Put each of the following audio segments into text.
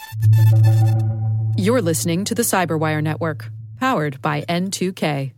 You're listening to the Cyberwire Network, powered by N2K.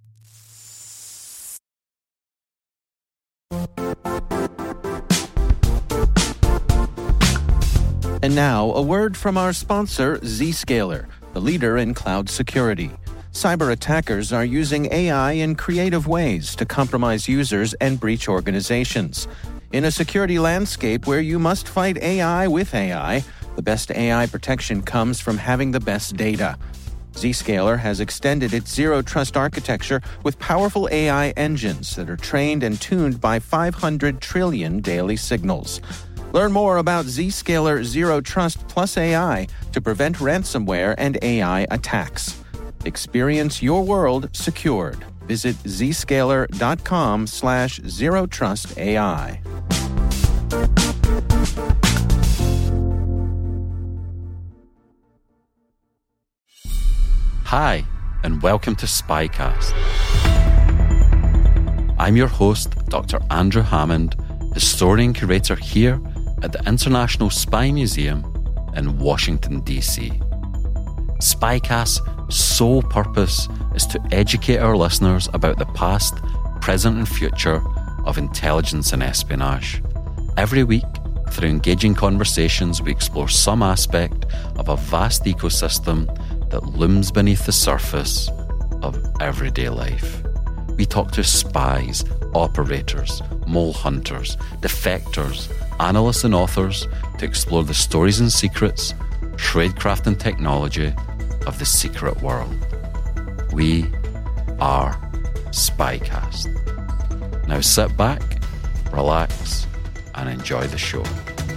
And now, a word from our sponsor, Zscaler, the leader in cloud security. Cyber attackers are using AI in creative ways to compromise users and breach organizations. In a security landscape where you must fight AI with AI, the best AI protection comes from having the best data. Zscaler has extended its zero-trust architecture with powerful AI engines that are trained and tuned by 500 trillion daily signals. Learn more about Zscaler Zero Trust Plus AI to prevent ransomware and AI attacks. Experience your world secured. Visit zscaler.com/zerotrustai. Hi, and welcome to Spycast. I'm your host, Dr. Andrew Hammond, historian curator here at the International Spy Museum in Washington, D.C. Spycast's sole purpose is to educate our listeners about the past, present and future of intelligence and espionage. Every week, through engaging conversations, we explore some aspect of a vast ecosystem that looms beneath the surface of everyday life. We talk to spies, operators, mole hunters, defectors, analysts and authors to explore the stories and secrets, tradecraft and technology of the secret world. We are Spycast. Now sit back, relax, and enjoy the show.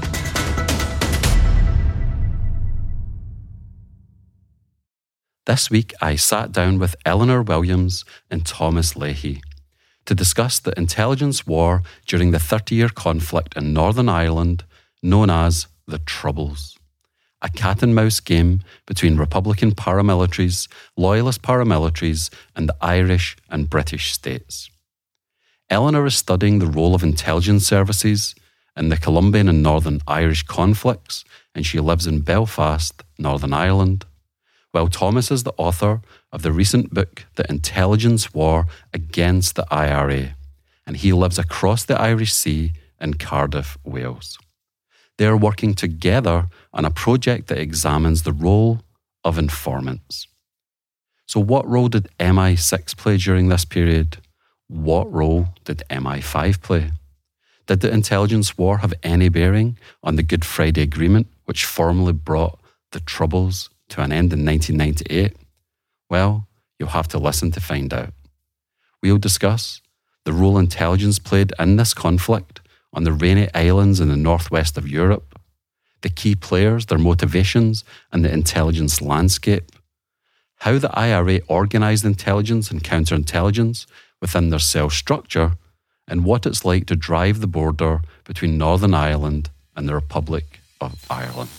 This week, I sat down with Eleanor Williams and Thomas Leahy to discuss the intelligence war during the 30-year conflict in Northern Ireland, known as the Troubles, a cat-and-mouse game between Republican paramilitaries, Loyalist paramilitaries, and the Irish and British states. Eleanor is studying the role of intelligence services in the Colombian and Northern Irish conflicts, and she lives in Belfast, Northern Ireland, while Thomas is the author of the recent book, The Intelligence War Against the IRA, and he lives across the Irish Sea in Cardiff, Wales. They are working together on a project that examines the role of informants. So what role did MI6 play during this period? What role did MI5 play? Did the intelligence war have any bearing on the Good Friday Agreement, which formally brought the Troubles to an end in 1998? Well, you'll have to listen to find out. We'll discuss the role intelligence played in this conflict on the Rainy Islands in the northwest of Europe, the key players, their motivations, and the intelligence landscape, how the IRA organised intelligence and counterintelligence within their cell structure, and what it's like to drive the border between Northern Ireland and the Republic of Ireland.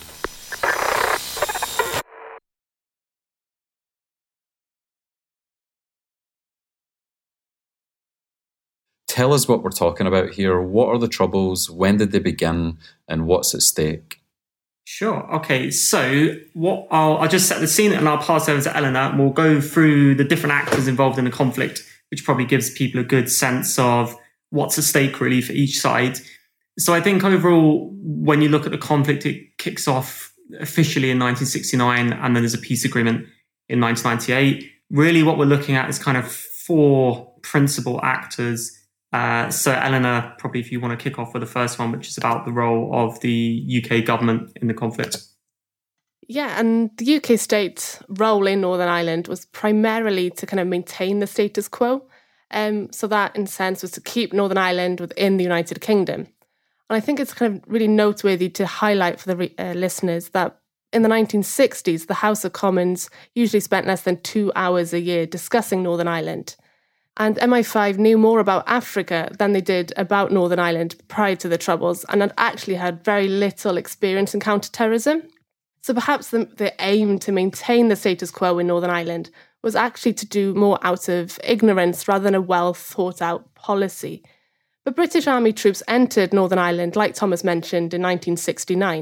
Tell us what we're talking about here. What are the Troubles? When did they begin? And what's at stake? Sure. Okay. So I'll just set the scene and I'll pass over to Eleanor and we'll go through the different actors involved in the conflict, which probably gives people a good sense of what's at stake really for each side. So I think overall, when you look at the conflict, it kicks off officially in 1969 and then there's a peace agreement in 1998. Really what we're looking at is kind of four principal actors. So Eleanor, probably if you want to kick off with the first one, which is about the role of the UK government in the conflict. Yeah, and the UK state's role in Northern Ireland was primarily to kind of maintain the status quo. So that, in a sense, was to keep Northern Ireland within the United Kingdom. And I think it's kind of really noteworthy to highlight for the listeners that in the 1960s, the House of Commons usually spent less than 2 hours a year discussing Northern Ireland. And MI5 knew more about Africa than they did about Northern Ireland prior to the Troubles and had actually had very little experience in counterterrorism. So perhaps the aim to maintain the status quo in Northern Ireland was actually to do more out of ignorance rather than a well-thought-out policy. But British Army troops entered Northern Ireland, like Thomas mentioned, in 1969,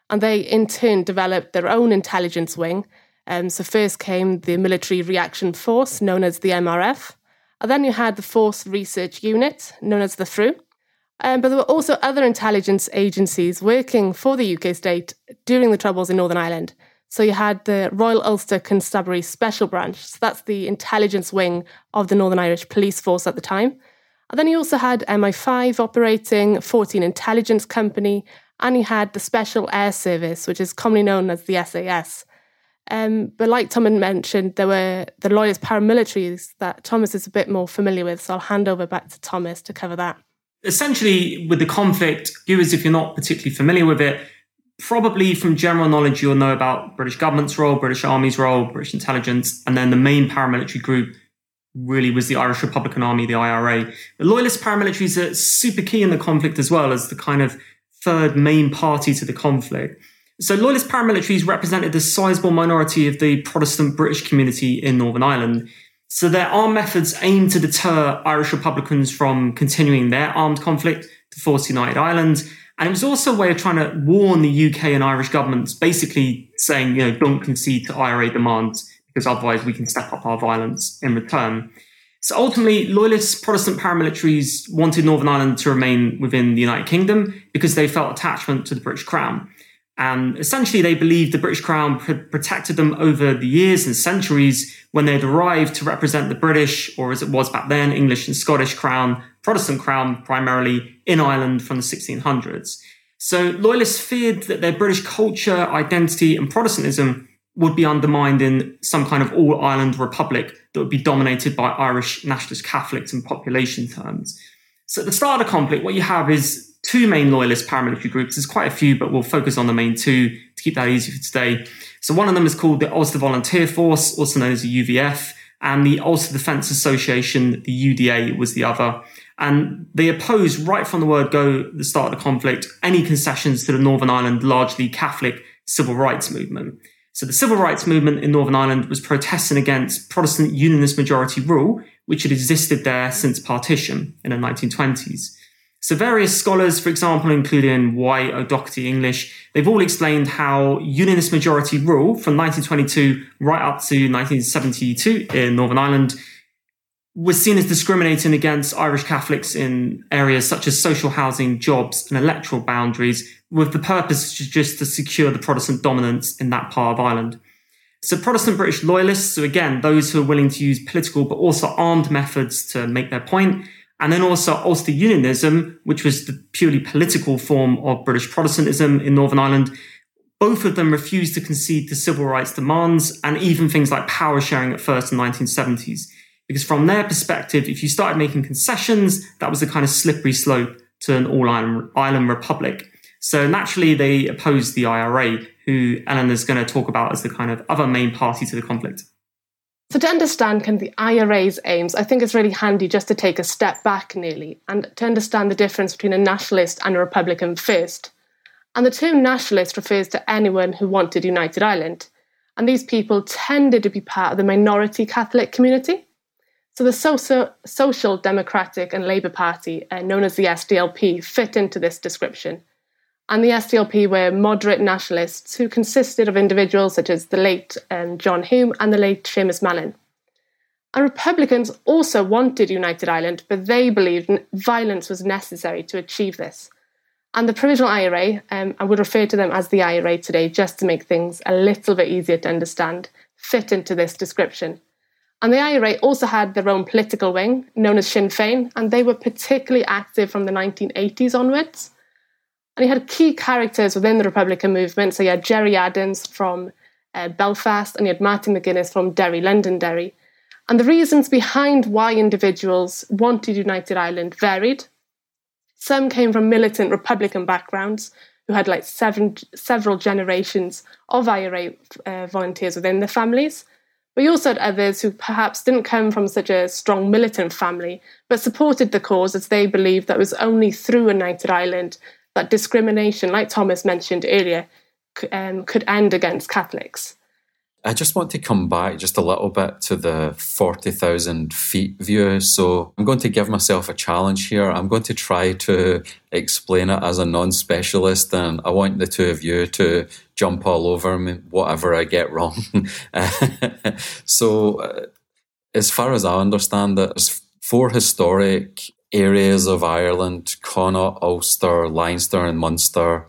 And they, in turn, developed their own intelligence wing. So first came the Military Reaction Force, known as the MRF. And then you had the Force Research Unit, known as the FRU. But there were also other intelligence agencies working for the UK state during the Troubles in Northern Ireland. So you had the Royal Ulster Constabulary Special Branch. So that's the intelligence wing of the Northern Irish Police Force at the time. And then you also had MI5 operating, 14 Intelligence Company, and you had the Special Air Service, which is commonly known as the SAS. But like Tom had mentioned, there were the Loyalist paramilitaries that Thomas is a bit more familiar with. So I'll hand over back to Thomas to cover that. Essentially, with the conflict, viewers, if you're not particularly familiar with it, probably from general knowledge, you'll know about British government's role, British Army's role, British intelligence, and then the main paramilitary group really was the Irish Republican Army, the IRA. The Loyalist paramilitaries are super key in the conflict as well as the kind of third main party to the conflict. So Loyalist paramilitaries represented a sizable minority of the Protestant British community in Northern Ireland. So their armed methods aimed to deter Irish Republicans from continuing their armed conflict to force United Ireland. And it was also a way of trying to warn the UK and Irish governments, basically saying, don't concede to IRA demands because otherwise we can step up our violence in return. So ultimately, Loyalist Protestant paramilitaries wanted Northern Ireland to remain within the United Kingdom because they felt attachment to the British Crown. And essentially, they believed the British Crown had protected them over the years and centuries when they'd arrived to represent the British, or as it was back then, English and Scottish Crown, Protestant Crown, primarily in Ireland from the 1600s. So Loyalists feared that their British culture, identity, and Protestantism would be undermined in some kind of all-Ireland republic that would be dominated by Irish nationalist Catholics in population terms. So at the start of the conflict, what you have is two main Loyalist paramilitary groups. There's quite a few, but we'll focus on the main two to keep that easy for today. So one of them is called the Ulster Volunteer Force, also known as the UVF, and the Ulster Defence Association, the UDA, was the other. And they opposed, right from the word go at the start of the conflict, any concessions to the Northern Ireland largely Catholic civil rights movement. So the civil rights movement in Northern Ireland was protesting against Protestant unionist majority rule, which had existed there since partition in the 1920s. So various scholars, for example, including White, O'Doherty, English, they've all explained how unionist majority rule from 1922 right up to 1972 in Northern Ireland was seen as discriminating against Irish Catholics in areas such as social housing, jobs, and electoral boundaries, with the purpose just to secure the Protestant dominance in that part of Ireland. So Protestant British loyalists, so again, those who are willing to use political but also armed methods to make their point, and then also Ulster Unionism, which was the purely political form of British Protestantism in Northern Ireland. Both of them refused to concede to civil rights demands and even things like power sharing at first in the 1970s. Because from their perspective, if you started making concessions, that was a kind of slippery slope to an all-Ireland republic. So naturally, they opposed the IRA, who Eleanor's going to talk about as the kind of other main party to the conflict. So to understand kind of the IRA's aims, I think it's really handy just to take a step back nearly and to understand the difference between a nationalist and a Republican first. And the term nationalist refers to anyone who wanted United Ireland. And these people tended to be part of the minority Catholic community. So the Social Democratic and Labour Party, known as the SDLP, fit into this description. And the SDLP were moderate nationalists who consisted of individuals such as the late John Hume and the late Seamus Mallon. And Republicans also wanted United Ireland, but they believed violence was necessary to achieve this. And the Provisional IRA, I would refer to them as the IRA today just to make things a little bit easier to understand, fit into this description. And the IRA also had their own political wing, known as Sinn Féin, and they were particularly active from the 1980s onwards. And he had key characters within the Republican movement. So you had Gerry Adams from Belfast, and you had Martin McGuinness from Derry, Londonderry. And the reasons behind why individuals wanted United Ireland varied. Some came from militant Republican backgrounds who had like several generations of IRA volunteers within their families. But you also had others who perhaps didn't come from such a strong militant family, but supported the cause as they believed that it was only through United Ireland that discrimination, like Thomas mentioned earlier, could end against Catholics. I just want to come back just a little bit to the 40,000 feet view. So I'm going to give myself a challenge here. I'm going to try to explain it as a non-specialist, and I want the two of you to jump all over me, whatever I get wrong. So as far as I understand it, there's 4 historic areas of Ireland: Connaught, Ulster, Leinster and Munster.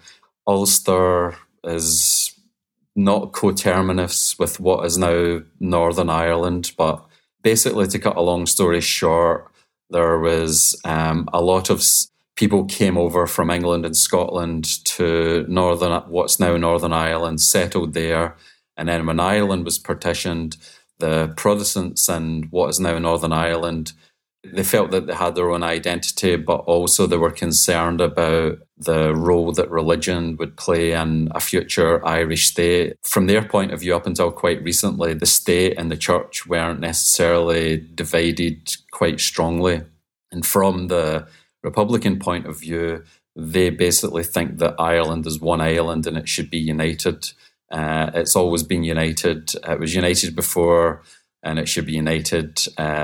Ulster is not coterminous with what is now Northern Ireland, but basically, to cut a long story short, there was a lot of people came over from England and Scotland to what's now Northern Ireland, settled there, and then when Ireland was partitioned, the Protestants in what is now Northern Ireland, they felt that they had their own identity, but also they were concerned about the role that religion would play in a future Irish state. From their point of view, up until quite recently, the state and the church weren't necessarily divided quite strongly. And from the Republican point of view, they basically think that Ireland is one island and it should be united. It's always been united. It was united before, and it should be united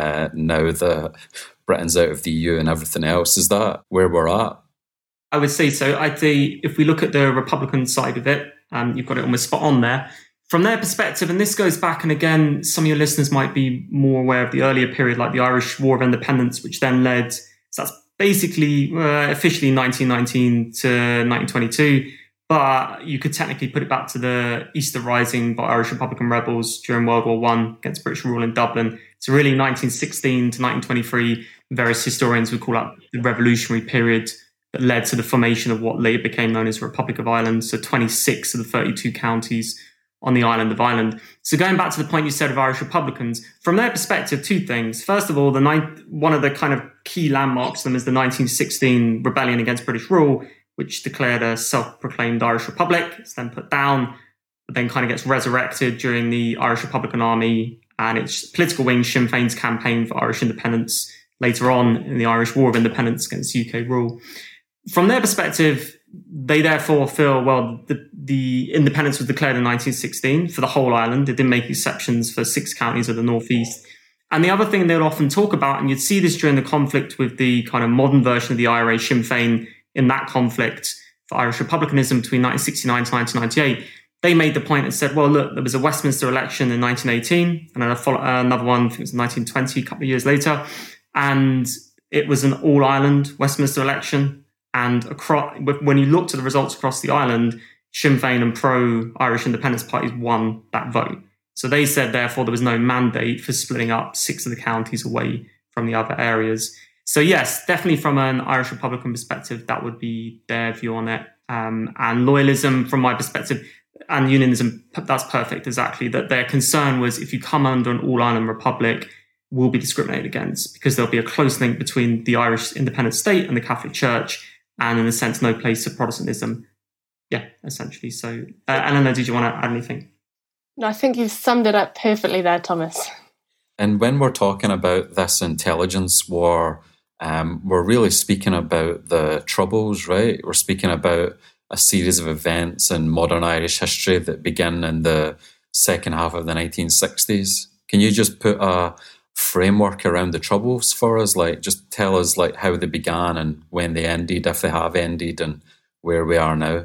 now that Britain's out of the EU and everything else. Is that where we're at? I would say so. I'd say if we look at the Republican side of it, you've got it almost spot on there. From their perspective, and this goes back, and again, some of your listeners might be more aware of the earlier period, like the Irish War of Independence, which then led, so that's basically officially 1919 to 1922, but you could technically put it back to the Easter Rising by Irish Republican rebels during World War I against British rule in Dublin. So really 1916 to 1923, various historians would call that the revolutionary period that led to the formation of what later became known as the Republic of Ireland. So 26 of the 32 counties on the island of Ireland. So going back to the point you said of Irish Republicans, from their perspective, 2 things. First of all, one of the kind of key landmarks of them is the 1916 rebellion against British rule, which declared a self-proclaimed Irish Republic. It's then put down, but then kind of gets resurrected during the Irish Republican Army and its political wing, Sinn Féin's campaign for Irish independence later on in the Irish War of Independence against UK rule. From their perspective, they therefore feel, well, the independence was declared in 1916 for the whole island. It didn't make exceptions for 6 counties of the northeast. And the other thing they'll often talk about, and you'd see this during the conflict with the kind of modern version of the IRA, Sinn Féin, in that conflict for Irish republicanism between 1969 to 1998, they made the point and said, well, look, there was a Westminster election in 1918 and then another one, I think it was 1920, a couple of years later. And it was an all-island Westminster election. And when you looked at the results across the island, Sinn Féin and pro-Irish independence parties won that vote. So they said, therefore, there was no mandate for splitting up 6 of the counties away from the other areas. So yes, definitely from an Irish Republican perspective, that would be their view on it. And loyalism, from my perspective, and unionism, that's perfect, exactly. That their concern was if you come under an all-island republic, will be discriminated against because there'll be a close link between the Irish independent state and the Catholic Church, and in a sense, no place for Protestantism. Yeah, essentially. So, Eleanor, did you want to add anything? No, I think you've summed it up perfectly there, Thomas. And when we're talking about this intelligence war, we're really speaking about the Troubles, right? We're speaking about a series of events in modern Irish history that begin in the second half of the 1960s. Can you just put a framework around the Troubles for us? Like, just tell us like how they began and when they ended, if they have ended, and where we are now.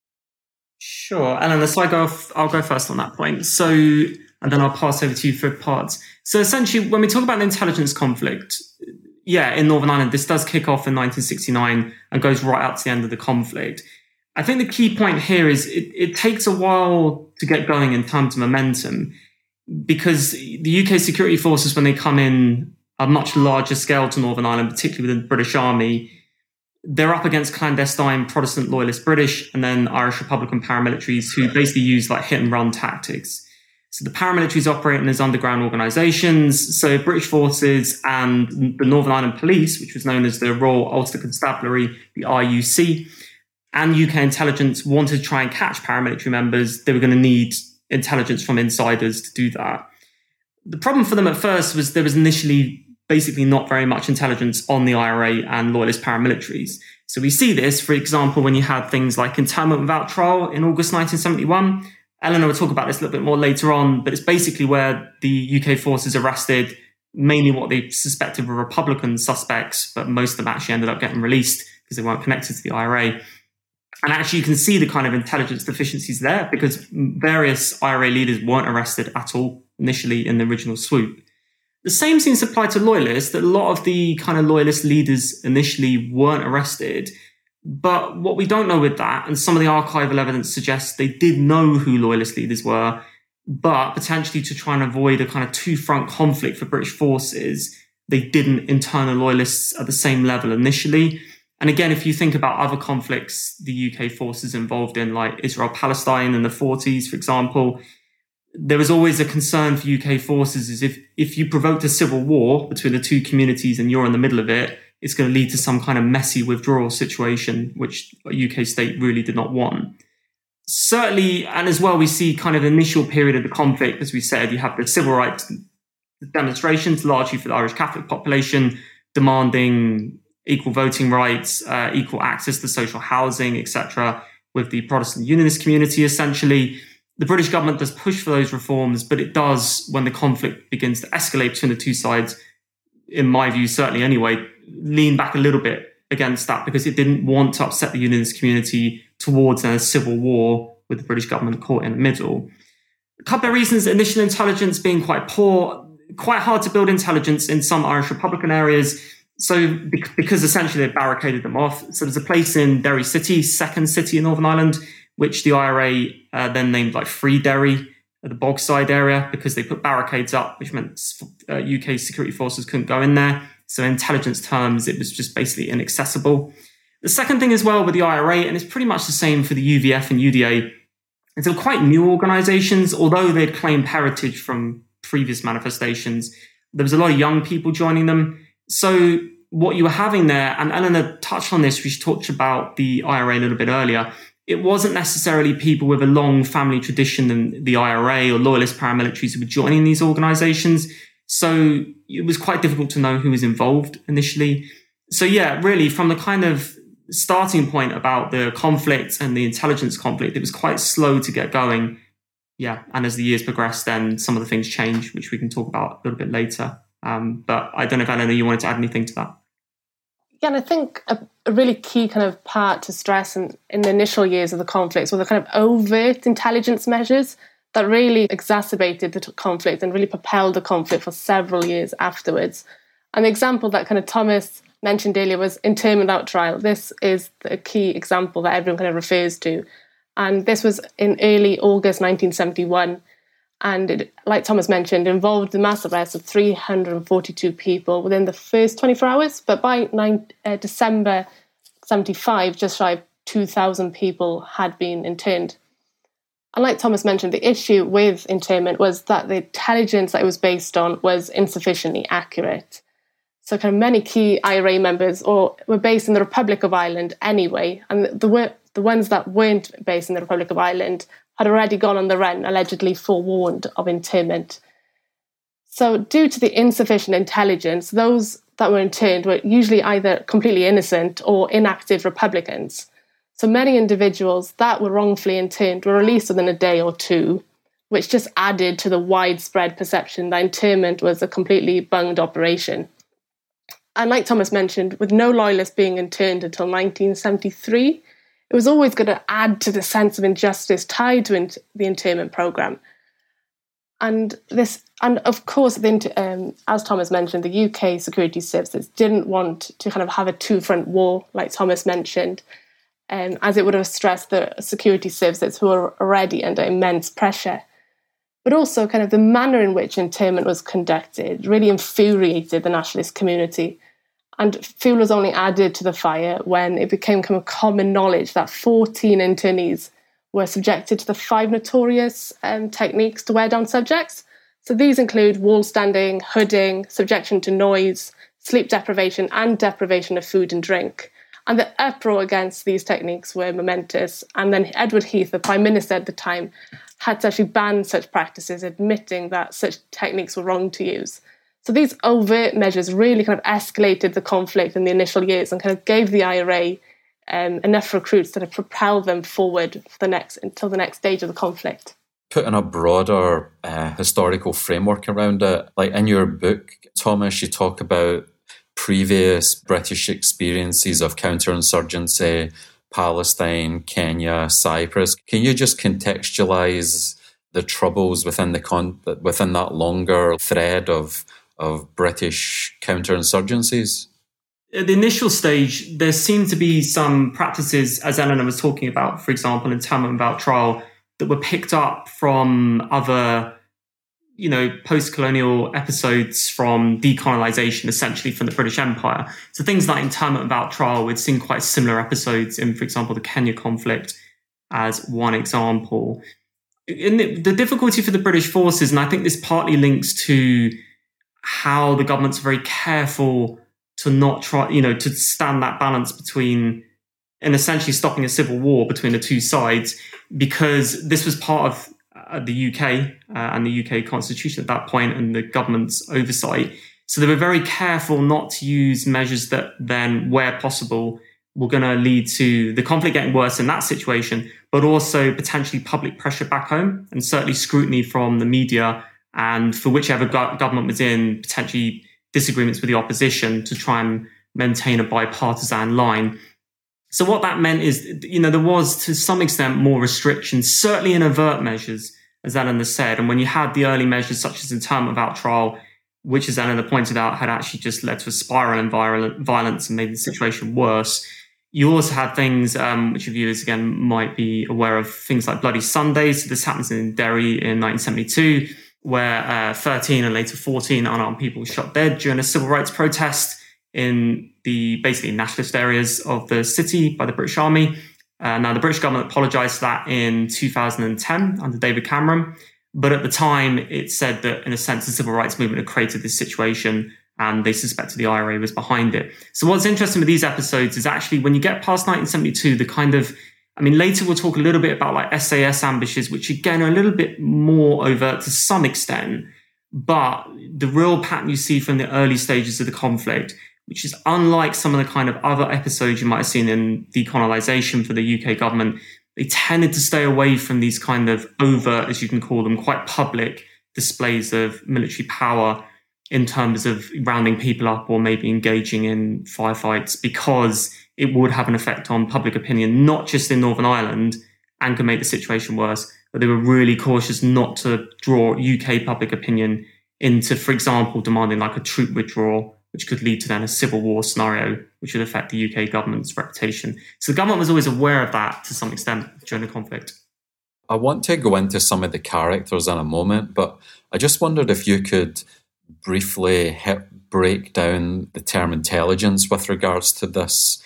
Sure, Eleanor, so I'll go first on that point. So, and then I'll pass over to you for parts. So essentially, when we talk about the intelligence conflict, yeah, in Northern Ireland, this does kick off in 1969 and goes right up to the end of the conflict. I think the key point here is it takes a while to get going in terms of momentum, because the UK security forces, when they come in a much larger scale to Northern Ireland, particularly with the British Army, they're up against clandestine Protestant loyalist British and then Irish Republican paramilitaries who basically use like hit and run tactics. So the paramilitaries operating as underground organisations. So British forces and the Northern Ireland Police, which was known as the Royal Ulster Constabulary, the RUC, and UK intelligence wanted to try and catch paramilitary members. They were going to need intelligence from insiders to do that. The problem for them at first was there was initially basically not very much intelligence on the IRA and loyalist paramilitaries. So we see this, for example, when you had things like internment without trial in August 1971 Eleanor will talk about this a little bit more later on, but it's basically where the UK forces arrested mainly what they suspected were Republican suspects, but most of them actually ended up getting released because they weren't connected to the IRA. And actually, you can see the kind of intelligence deficiencies there because various IRA leaders weren't arrested at all initially in the original swoop. The same seems to apply to loyalists, that a lot of the kind of loyalist leaders initially weren't arrested. But what we don't know with that, and some of the archival evidence suggests they did know who loyalist leaders were, but potentially to try and avoid a kind of two-front conflict for British forces, they didn't internal loyalists at the same level initially. And again, if you think about other conflicts the UK forces involved in, like Israel-Palestine in the 40s, for example, there was always a concern for UK forces is if you provoked a civil war between the two communities and you're in the middle of it, it's going to lead to some kind of messy withdrawal situation, which a UK state really did not want. Certainly, and as well, we see kind of the initial period of the conflict, as we said, you have the civil rights demonstrations, largely for the Irish Catholic population, demanding equal voting rights, equal access to social housing, etc., with the Protestant Unionist community, essentially. The British government does push for those reforms, but it does, when the conflict begins to escalate between the two sides, in my view, certainly anyway, lean back a little bit against that because it didn't want to upset the Unionist community towards a civil war with the British government caught in the middle. A couple of reasons: initial intelligence being quite poor, quite hard to build intelligence in some Irish Republican areas. So because essentially they barricaded them off. So there's a place in Derry City, second city in Northern Ireland, which the IRA then named like Free Derry, the Bogside area, because they put barricades up, which meant UK security forces couldn't go in there. So in intelligence terms, it was just basically inaccessible. The second thing as well with the IRA, and it's pretty much the same for the UVF and UDA, is they're quite new organizations, although they'd claimed heritage from previous manifestations. There was a lot of young people joining them. So what you were having there, and Eleanor touched on this, we talked about the IRA a little bit earlier, it wasn't necessarily people with a long family tradition in the IRA or loyalist paramilitaries who were joining these organizations. So it was quite difficult to know who was involved initially. So yeah, really from the kind of starting point about the conflict and the intelligence conflict, it was quite slow to get going. Yeah, and as the years progressed, then some of the things changed, which we can talk about a little bit later. But I don't know if, Eleanor, you wanted to add anything to that? Yeah, and I think a really key kind of part to stress in the initial years of the conflicts were the kind of overt intelligence measures that really exacerbated the conflict and really propelled the conflict for several years afterwards. And the example that kind of Thomas mentioned earlier was internment without trial. This is the key example that everyone kind of refers to. And this was in early August 1971. And it, like Thomas mentioned, involved the mass arrest of 342 people within the first 24 hours. But by December 75, just shy of 2,000 people had been interned. And like Thomas mentioned, the issue with internment was that the intelligence that it was based on was insufficiently accurate. So kind of many key IRA members were based in the Republic of Ireland anyway, and the ones that weren't based in the Republic of Ireland had already gone on the run, allegedly forewarned of internment. So due to the insufficient intelligence, those that were interned were usually either completely innocent or inactive Republicans. So many individuals that were wrongfully interned were released within a day or two, which just added to the widespread perception that internment was a completely bunged operation. And like Thomas mentioned, with no loyalists being interned until 1973, it was always going to add to the sense of injustice tied to the internment programme. And of course, as Thomas mentioned, the UK security services didn't want to kind of have a two-front war, like Thomas mentioned, as it would have stressed the security services who were already under immense pressure. But also kind of the manner in which internment was conducted really infuriated the nationalist community. And fuel was only added to the fire when it became kind of common knowledge that 14 internees were subjected to the 5 notorious techniques to wear down subjects. So these include wall standing, hooding, subjection to noise, sleep deprivation, and deprivation of food and drink. And the uproar against these techniques were momentous. And then Edward Heath, the Prime Minister at the time, had to actually ban such practices, admitting that such techniques were wrong to use. So these overt measures really kind of escalated the conflict in the initial years and kind of gave the IRA enough recruits to propel them forward for until the next stage of the conflict. putting a broader historical framework around it. Like in your book, Thomas, you talk about previous British experiences of counterinsurgency, Palestine, Kenya, Cyprus. Can you just contextualise the troubles within within that longer thread of British counterinsurgencies? At the initial stage, there seemed to be some practices, as Eleanor was talking about, for example, in Tamim about trial, that were picked up from other, post-colonial episodes from decolonization, essentially from the British Empire. So things like internment about trial, we'd seen quite similar episodes in, for example, the Kenya conflict as one example. And the difficulty for the British forces, and I think this partly links to how the government's very careful to not try, to stand that balance between, and essentially stopping a civil war between the two sides, because this was part of the UK and the UK constitution at that point and the government's oversight. So they were very careful not to use measures that then, where possible, were going to lead to the conflict getting worse in that situation, but also potentially public pressure back home and certainly scrutiny from the media and for whichever government was in, potentially disagreements with the opposition to try and maintain a bipartisan line. So what that meant is, there was to some extent more restrictions, certainly in overt measures, as Eleanor said. And when you had the early measures such as internment without trial, which, as Eleanor pointed out, had actually just led to a spiral in violence and made the situation worse. You also had things which your viewers, again, might be aware of, things like Bloody Sundays. So this happens in Derry in 1972, where 13 and later 14 unarmed people were shot dead during a civil rights protest in the basically nationalist areas of the city by the British Army. Now, the British government apologised for that in 2010 under David Cameron. But at the time, it said that, in a sense, the civil rights movement had created this situation and they suspected the IRA was behind it. So what's interesting with these episodes is actually when you get past 1972, the kind of, later we'll talk a little bit about like SAS ambushes, which again are a little bit more overt to some extent. But the real pattern you see from the early stages of the conflict, which is unlike some of the kind of other episodes you might have seen in decolonization for the UK government, they tended to stay away from these kind of overt, as you can call them, quite public displays of military power in terms of rounding people up or maybe engaging in firefights, because it would have an effect on public opinion, not just in Northern Ireland, and could make the situation worse. But they were really cautious not to draw UK public opinion into, for example, demanding like a troop withdrawal, which could lead to then a civil war scenario, which would affect the UK government's reputation. So the government was always aware of that to some extent during the conflict. I want to go into some of the characters in a moment, but I just wondered if you could briefly break down the term intelligence with regards to this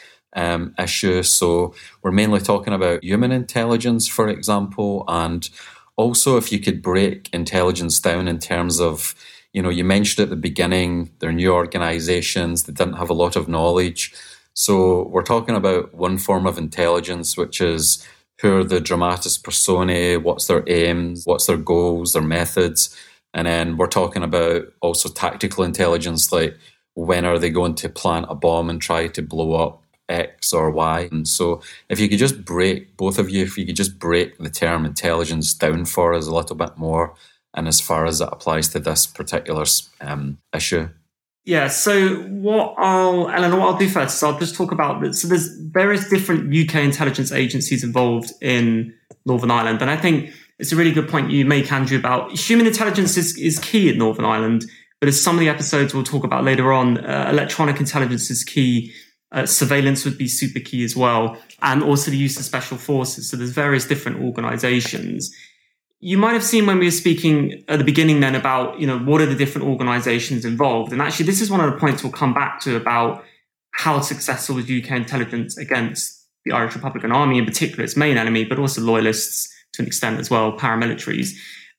issue. So we're mainly talking about human intelligence, for example, and also if you could break intelligence down in terms of, you mentioned at the beginning, they're new organisations, they didn't have a lot of knowledge. So we're talking about one form of intelligence, which is who are the dramatis personae, what's their aims, what's their goals, their methods. And then we're talking about also tactical intelligence, like when are they going to plant a bomb and try to blow up X or Y. And so if you could just break, both of you, if you could just break the term intelligence down for us a little bit more, and as far as it applies to this particular issue. Yeah, so what I'll do first is I'll just talk about this. So there's various different UK intelligence agencies involved in Northern Ireland. And I think it's a really good point you make, Andrew, about human intelligence is key in Northern Ireland. But as some of the episodes we'll talk about later on, electronic intelligence is key. Surveillance would be super key as well. And also the use of special forces. So there's various different organizations. You might have seen when we were speaking at the beginning then about, what are the different organizations involved? And actually, this is one of the points we'll come back to about how successful was UK intelligence against the Irish Republican Army, in particular, its main enemy, but also loyalists to an extent as well, paramilitaries.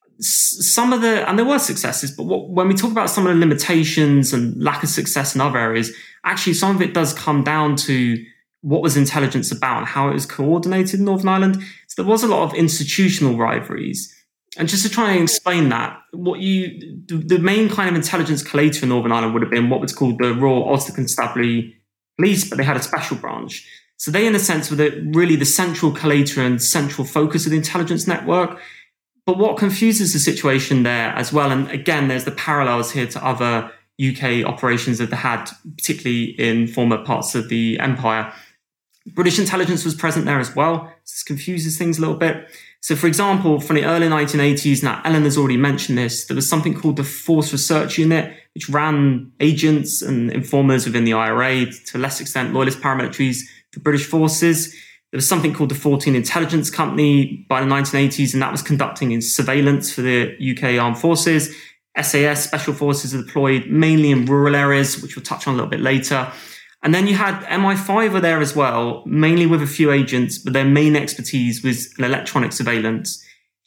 And there were successes, but when we talk about some of the limitations and lack of success in other areas, actually, some of it does come down to what was intelligence about and how it was coordinated in Northern Ireland. So there was a lot of institutional rivalries. And just to try and explain that, the main kind of intelligence collator in Northern Ireland would have been what was called the Royal Ulster Constabulary Police, but they had a special branch. So they, in a sense, were really the central collator and central focus of the intelligence network. But what confuses the situation there as well, and again, there's the parallels here to other UK operations that they had, particularly in former parts of the empire. British intelligence was present there as well. This confuses things a little bit. So, for example, from the early 1980s, now Eleanor's already mentioned this, there was something called the Force Research Unit, which ran agents and informers within the IRA, to a less extent loyalist paramilitaries for British forces. There was something called the 14 Intelligence Company by the 1980s, and that was conducting surveillance for the UK armed forces. SAS, special forces, are deployed mainly in rural areas, which we'll touch on a little bit later. And then you had MI5 were there as well, mainly with a few agents, but their main expertise was in electronic surveillance.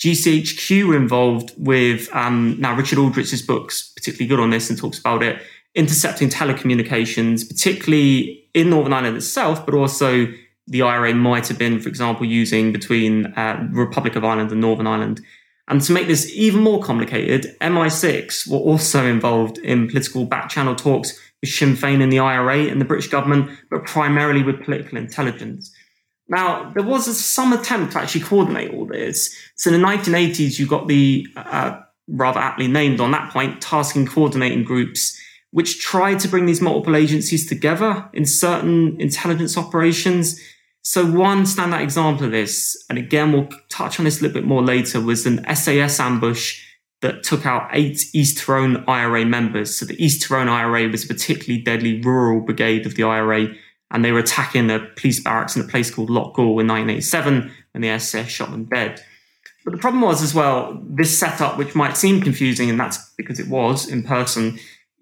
GCHQ were involved with, now Richard Aldrich's book's particularly good on this and talks about it, intercepting telecommunications, particularly in Northern Ireland itself, but also the IRA might have been, for example, using between the Republic of Ireland and Northern Ireland. And to make this even more complicated, MI6 were also involved in political back-channel talks with Sinn Féin in the IRA and the British government, but primarily with political intelligence. Now, there was some attempt to actually coordinate all this. So in the 1980s, you got the, rather aptly named on that point, task and coordinating groups, which tried to bring these multiple agencies together in certain intelligence operations. So one standout example of this, and again, we'll touch on this a little bit more later, was an SAS ambush that took out 8 East Tyrone IRA members. So the East Tyrone IRA was a particularly deadly rural brigade of the IRA, and they were attacking a police barracks in a place called Lochgall in 1987, and the SAS shot them dead. But the problem was as well, this setup, which might seem confusing, and that's because it was in person,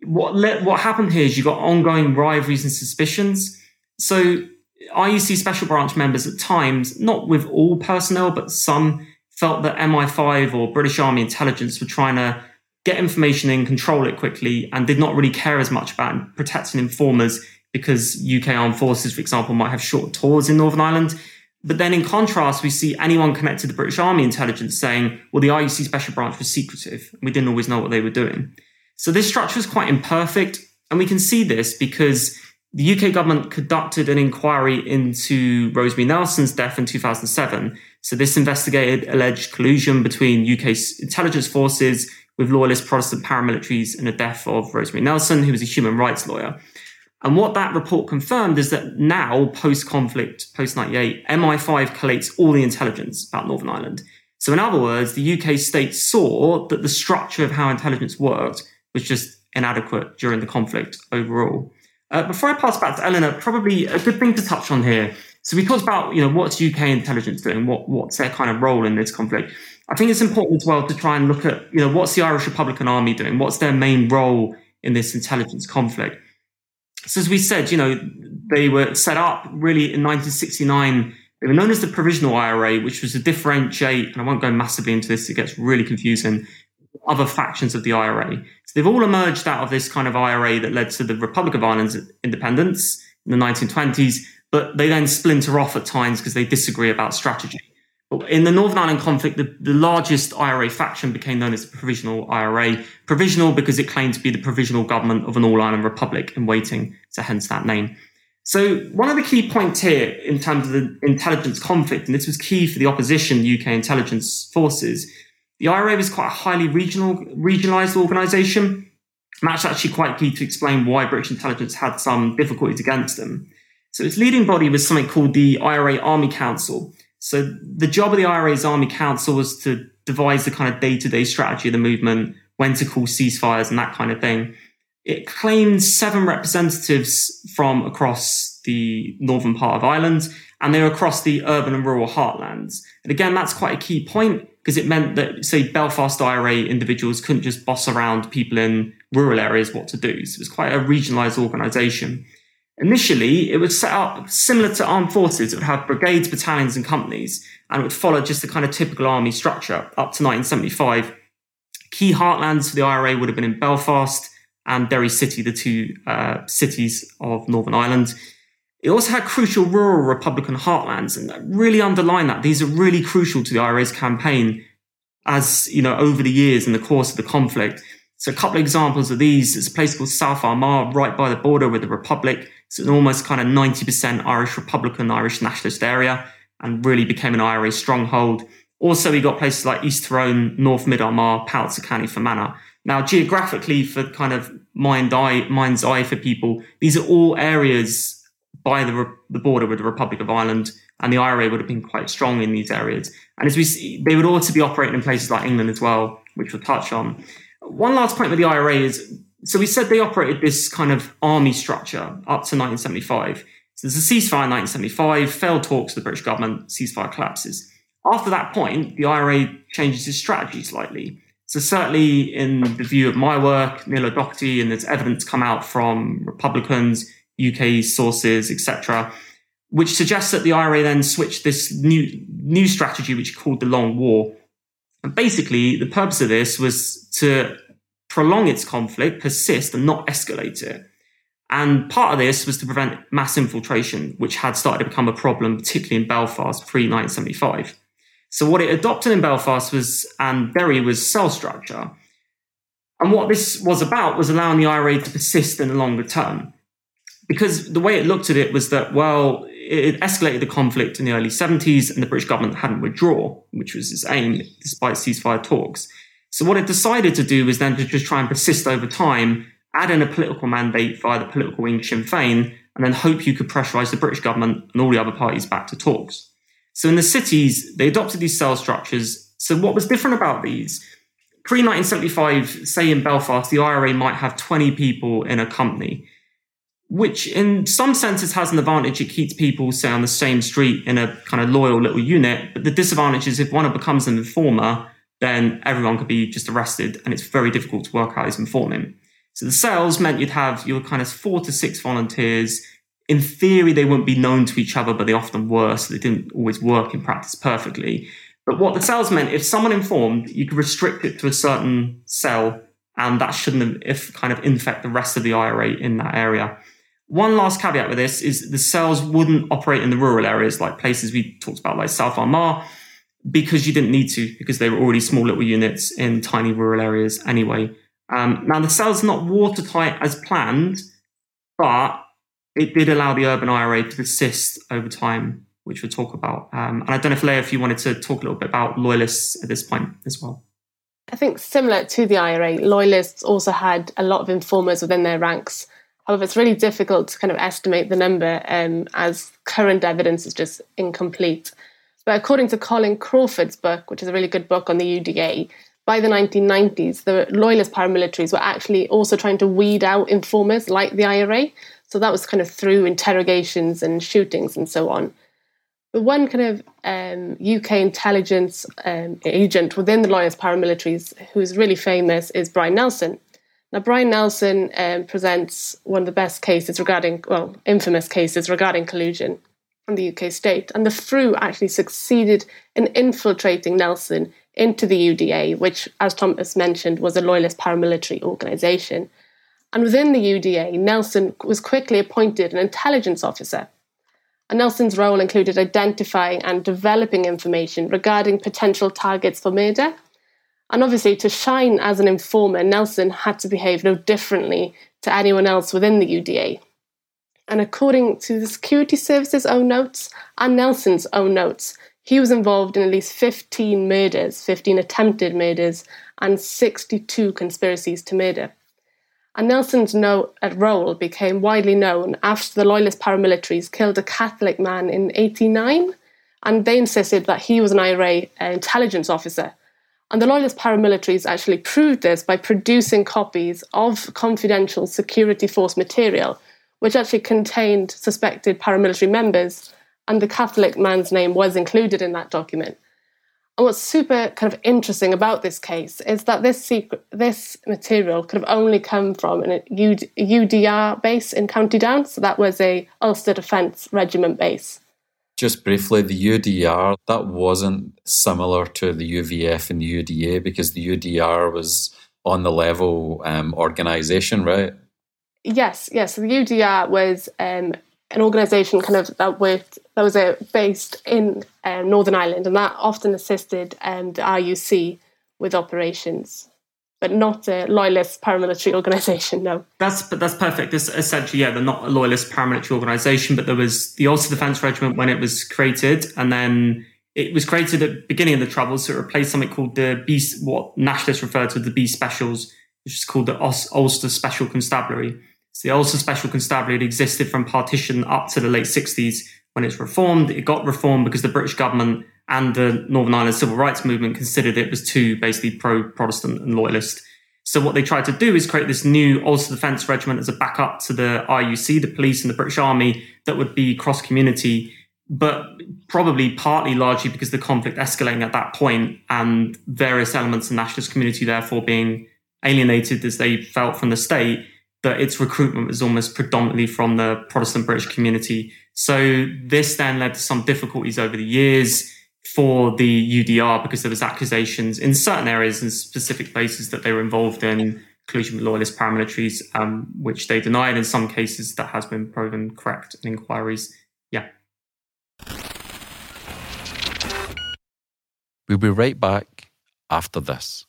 what happened here is you got ongoing rivalries and suspicions. So IUC Special Branch members at times, not with all personnel, but some, felt that MI5 or British Army intelligence were trying to get information in, control it quickly, and did not really care as much about protecting informers because UK armed forces, for example, might have short tours in Northern Ireland. But then in contrast, we see anyone connected to the British Army intelligence saying, well, the IUC Special Branch was secretive. We didn't always know what they were doing. So this structure is quite imperfect. And we can see this because the UK government conducted an inquiry into Rosemary Nelson's death in 2007. So this investigated alleged collusion between UK intelligence forces with loyalist Protestant paramilitaries in the death of Rosemary Nelson, who was a human rights lawyer. And what that report confirmed is that now, post-conflict, post-98, MI5 collates all the intelligence about Northern Ireland. So in other words, the UK state saw that the structure of how intelligence worked was just inadequate during the conflict overall. Before I pass back to Eleanor, probably a good thing to touch on here. So we talked about, what's UK intelligence doing? What's their kind of role in this conflict? I think it's important as well to try and look at, what's the Irish Republican Army doing? What's their main role in this intelligence conflict? So as we said, they were set up really in 1969. They were known as the Provisional IRA, which was to differentiate, and I won't go massively into this, it gets really confusing, other factions of the IRA. So they've all emerged out of this kind of IRA that led to the Republic of Ireland's independence in the 1920s, but they then splinter off at times because they disagree about strategy. But in the Northern Ireland conflict, the largest IRA faction became known as the Provisional IRA. Provisional because it claimed to be the provisional government of an all-Ireland republic in waiting, so hence that name. So one of the key points here in terms of the intelligence conflict, and this was key for the opposition UK intelligence forces, the IRA was quite a highly regionalised organisation. And that's actually quite key to explain why British intelligence had some difficulties against them. So its leading body was something called the IRA Army Council. So the job of the IRA's Army Council was to devise the kind of day-to-day strategy of the movement, when to call ceasefires and that kind of thing. It claimed 7 representatives from across the northern part of Ireland, and they were across the urban and rural heartlands. And again, that's quite a key point because it meant that, say, Belfast IRA individuals couldn't just boss around people in rural areas what to do. So it was quite a regionalised organisation. Initially, it was set up similar to armed forces. It would have brigades, battalions and companies, and it would follow just the kind of typical army structure up to 1975. Key heartlands for the IRA would have been in Belfast and Derry City, the 2 cities of Northern Ireland. It also had crucial rural Republican heartlands, and that really underline that. These are really crucial to the IRA's campaign as, over the years in the course of the conflict. So a couple of examples of these is a place called South Armagh, right by the border with the Republic. It's an almost kind of 90% Irish Republican, Irish nationalist area, and really became an IRA stronghold. Also, we got places like East Tyrone, North Mid-Armagh, Powys-Fermanagh, Fermanagh. Now, geographically, for kind of mind's eye for people, these are all areas by the border with the Republic of Ireland, and the IRA would have been quite strong in these areas. And as we see, they would also be operating in places like England as well, which we'll touch on. One last point with the IRA is, so we said they operated this kind of army structure up to 1975. So there's a ceasefire in 1975, failed talks with the British government, ceasefire collapses. After that point, the IRA changes its strategy slightly. So certainly in the view of my work, Neil O'Doherty, and there's evidence come out from Republicans, UK sources, etc., which suggests that the IRA then switched this new strategy, which is called the Long War. And basically, the purpose of this was to prolong its conflict, persist, and not escalate it. And part of this was to prevent mass infiltration, which had started to become a problem, particularly in Belfast pre-1975. So what it adopted in Belfast and Derry was cell structure. And what this was about was allowing the IRA to persist in the longer term. Because the way it looked at it was that, well, it escalated the conflict in the early 70s and the British government hadn't withdrawn, which was its aim, despite ceasefire talks. So what it decided to do was then to just try and persist over time, add in a political mandate via the political wing Sinn Féin, and then hope you could pressurise the British government and all the other parties back to talks. So in the cities, they adopted these cell structures. So what was different about these? Pre-1975, say in Belfast, the IRA might have 20 people in a company, which in some senses has an advantage. It keeps people, say, on the same street in a kind of loyal little unit. But the disadvantage is if one becomes an informer, then everyone could be just arrested, and it's very difficult to work out who's informing. So the cells meant you'd have your kind of 4 to 6 volunteers. In theory, they wouldn't be known to each other, but they often were, so they didn't always work in practice perfectly. But what the cells meant, if someone informed, you could restrict it to a certain cell, and that shouldn't infect the rest of the IRA in that area. One last caveat with this is the cells wouldn't operate in the rural areas, like places we talked about, like South Armagh, because you didn't need to, because they were already small little units in tiny rural areas anyway. Now, the cell's not watertight as planned, but it did allow the urban IRA to persist over time, which we'll talk about. And I don't know, Leah, if you wanted to talk a little bit about loyalists at this point as well. I think similar to the IRA, loyalists also had a lot of informers within their ranks. However, it's really difficult to kind of estimate the number as current evidence is just incomplete. But according to Colin Crawford's book, which is a really good book on the UDA, by the 1990s, the loyalist paramilitaries were actually also trying to weed out informers like the IRA. So that was kind of through interrogations and shootings and so on. But one kind of UK intelligence agent within the loyalist paramilitaries who is really famous is Brian Nelson. Now, Brian Nelson presents one of the best cases infamous cases regarding collusion in the UK state. And the FRU actually succeeded in infiltrating Nelson into the UDA, which, as Thomas mentioned, was a loyalist paramilitary organisation. And within the UDA, Nelson was quickly appointed an intelligence officer. And Nelson's role included identifying and developing information regarding potential targets for murder. And obviously, to shine as an informer, Nelson had to behave no differently to anyone else within the UDA. And according to the Security Service's own notes and Nelson's own notes, he was involved in at least 15 murders, 15 attempted murders, and 62 conspiracies to murder. And Nelson's role became widely known after the loyalist paramilitaries killed a Catholic man in 1989, and they insisted that he was an IRA intelligence officer. And the loyalist paramilitaries actually proved this by producing copies of confidential security force material, which actually contained suspected paramilitary members, and the Catholic man's name was included in that document. And what's super kind of interesting about this case is that this material could have only come from a UDR base in County Down, so that was a Ulster Defence Regiment base. Just briefly, the UDR, that wasn't similar to the UVF and the UDA because the UDR was on the level organisation, right? Yes. So the UDR was an organisation kind of that was based in Northern Ireland, and that often assisted the RUC with operations, but not a loyalist paramilitary organisation, no. That's perfect. This essentially, they're not a loyalist paramilitary organisation, but there was the Ulster Defence Regiment when it was created, and then It was created at the beginning of the Troubles, so it replaced something called what nationalists refer to as the B Specials, which is called the Ulster Special Constabulary. So the Ulster Special Constabulary had existed from partition up to the late 60s when it's reformed. It got reformed because the British government and the Northern Ireland civil rights movement considered it was too basically pro-Protestant and loyalist. So what they tried to do is create this new Ulster Defence Regiment as a backup to the RUC, the police and the British Army, that would be cross-community, but probably partly largely because the conflict escalating at that point and various elements of the nationalist community therefore being alienated as they felt from the state, that its recruitment was almost predominantly from the Protestant British community. So this then led to some difficulties over the years for the UDR because there was accusations in certain areas and specific places that they were involved in collusion with loyalist paramilitaries, which they denied. In some cases, that has been proven correct in inquiries. Yeah. We'll be right back after this.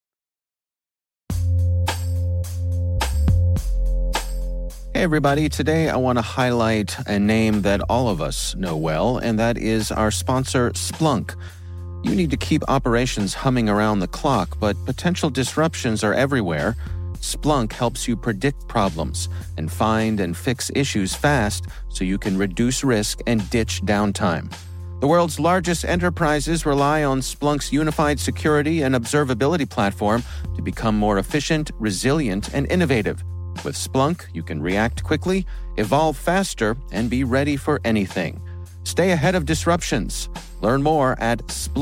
Hey everybody, today I want to highlight a name that all of us know well, and that is our sponsor, Splunk. You need to keep operations humming around the clock, but potential disruptions are everywhere. Splunk helps you predict problems and find and fix issues fast so you can reduce risk and ditch downtime. The world's largest enterprises rely on Splunk's unified security and observability platform to become more efficient, resilient, and innovative. With Splunk, you can react quickly, evolve faster, and be ready for anything. Stay ahead of disruptions. Learn more at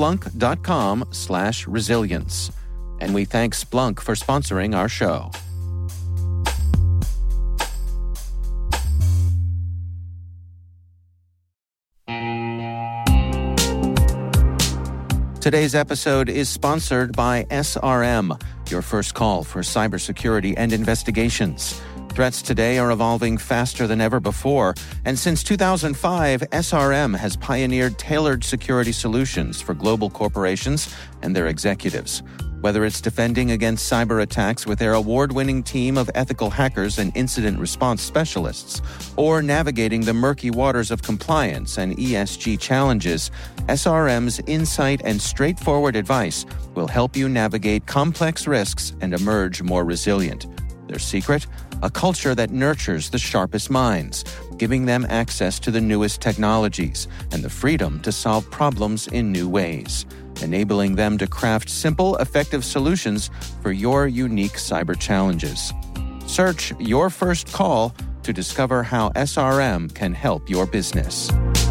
splunk.com/resilience. And we thank Splunk for sponsoring our show. Today's episode is sponsored by SRM, your first call for cybersecurity and investigations. Threats today are evolving faster than ever before, and since 2005, SRM has pioneered tailored security solutions for global corporations and their executives. Whether it's defending against cyber attacks with their award-winning team of ethical hackers and incident response specialists, or navigating the murky waters of compliance and ESG challenges, SRM's insight and straightforward advice will help you navigate complex risks and emerge more resilient. Their secret? A culture that nurtures the sharpest minds, giving them access to the newest technologies and the freedom to solve problems in new ways, enabling them to craft simple, effective solutions for your unique cyber challenges. Search Your First Call to discover how SRM can help your business.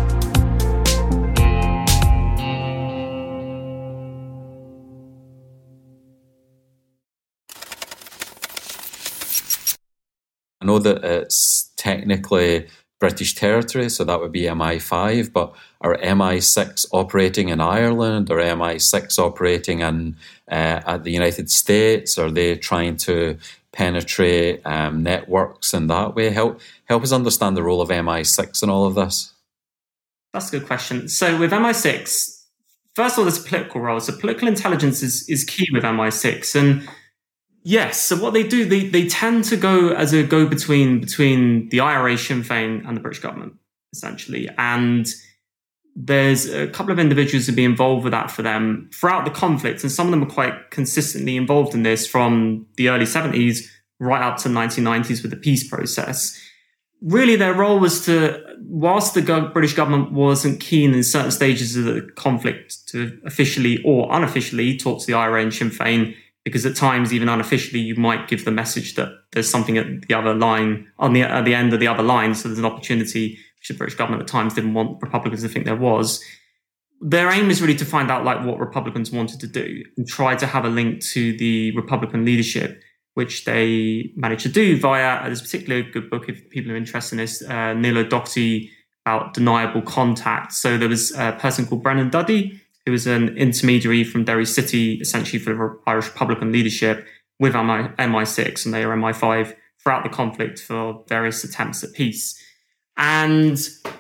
I know that it's technically British territory, so that would be MI5, but are MI6 operating in Ireland or MI6 operating in at the United States? Are they trying to penetrate networks in that way? Help us understand the role of MI6 in all of this. That's a good question. So with MI6, first of all, there's a political role. So political intelligence is key with MI6. And yes, so what they do, they tend to go as a go-between between the IRA, Sinn Féin, and the British government, essentially. And there's a couple of individuals who be involved with that for them throughout the conflict, and some of them are quite consistently involved in this from the early 70s right up to the 1990s with the peace process. Really, their role was to, whilst the British government wasn't keen in certain stages of the conflict to officially or unofficially talk to the IRA and Sinn Féin, because at times, even unofficially, you might give the message that there's something at the other line, at the end of the other line, so there's an opportunity, which the British government at times didn't want Republicans to think there was. Their aim is really to find out what Republicans wanted to do and try to have a link to the Republican leadership, which they managed to do via, there's a particularly good book if people are interested in this, Neil O'Doherty, about deniable contact. So there was a person called Brennan Duddy, who was an intermediary from Derry City, essentially for the Irish Republican leadership with MI6, and they are MI5 throughout the conflict for various attempts at peace. And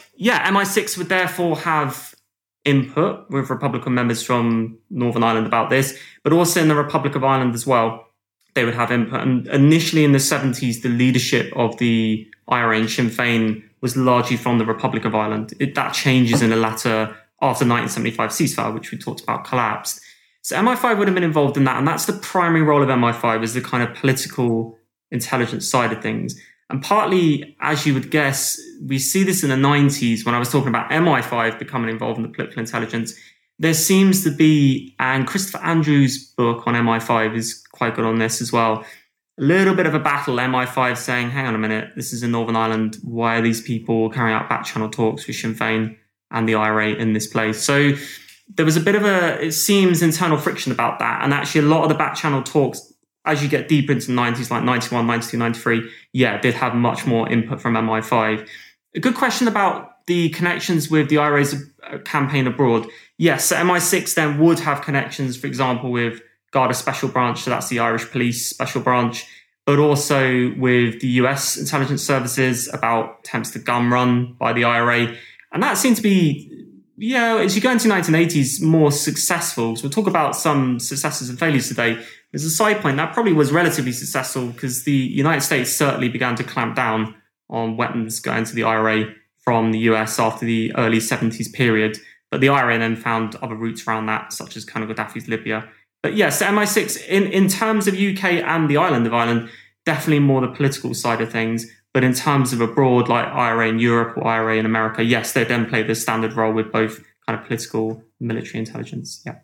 MI6 would therefore have input with Republican members from Northern Ireland about this, but also in the Republic of Ireland as well, they would have input. And initially in the 70s, the leadership of the IRA and Sinn Féin was largely from the Republic of Ireland. That changes in the latter after 1975 ceasefire, which we talked about, collapsed. So MI5 would have been involved in that. And that's the primary role of MI5, is the kind of political intelligence side of things. And partly, as you would guess, we see this in the 90s when I was talking about MI5 becoming involved in the political intelligence. There seems to be, and Christopher Andrews' book on MI5 is quite good on this as well, a little bit of a battle, MI5 saying, hang on a minute, this is in Northern Ireland. Why are these people carrying out back-channel talks with Sinn Féin and the IRA in this place? So there was a bit of it seems, internal friction about that. And actually a lot of the back-channel talks, as you get deeper into the 90s, like 91, 92, 93, did have much more input from MI5. A good question about the connections with the IRA's campaign abroad. Yes, so MI6 then would have connections, for example, with Garda Special Branch, so that's the Irish Police Special Branch, but also with the US intelligence services about attempts to gun run by the IRA. And that seemed to be, as you go into the 1980s, more successful. So we'll talk about some successes and failures today. As a side point, that probably was relatively successful because the United States certainly began to clamp down on weapons going to the IRA from the US after the early 70s period. But the IRA then found other routes around that, such as kind of Gaddafi's Libya. But yes, MI6, in terms of UK and the island of Ireland, definitely more the political side of things. But in terms of abroad, like IRA in Europe or IRA in America, yes, they then play the standard role with both kind of political and military intelligence. Yeah.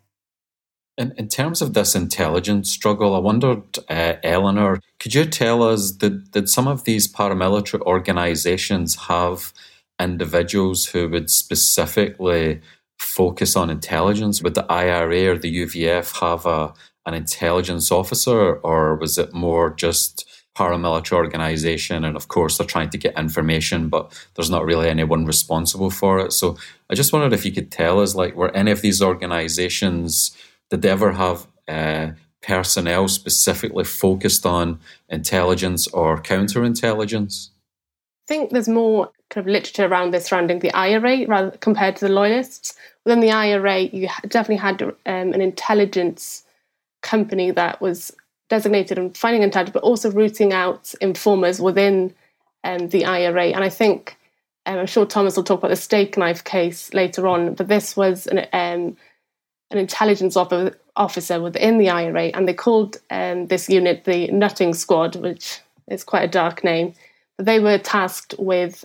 In terms of this intelligence struggle, I wondered, Eleanor, could you tell us, did some of these paramilitary organizations have individuals who would specifically focus on intelligence? Would the IRA or the UVF have an intelligence officer, or was it more just paramilitary organization? And of course, they're trying to get information, but there's not really anyone responsible for it. So I just wondered if you could tell us, were any of these organizations, did they ever have personnel specifically focused on intelligence or counterintelligence? I think there's more kind of literature around this surrounding the IRA rather compared to the Loyalists. Within the IRA, you definitely had an intelligence company that was designated on finding intelligence, but also rooting out informers within the IRA. And I think, I'm sure Thomas will talk about the steak knife case later on, but this was an intelligence officer within the IRA, and they called this unit the Nutting Squad, which is quite a dark name. But they were tasked with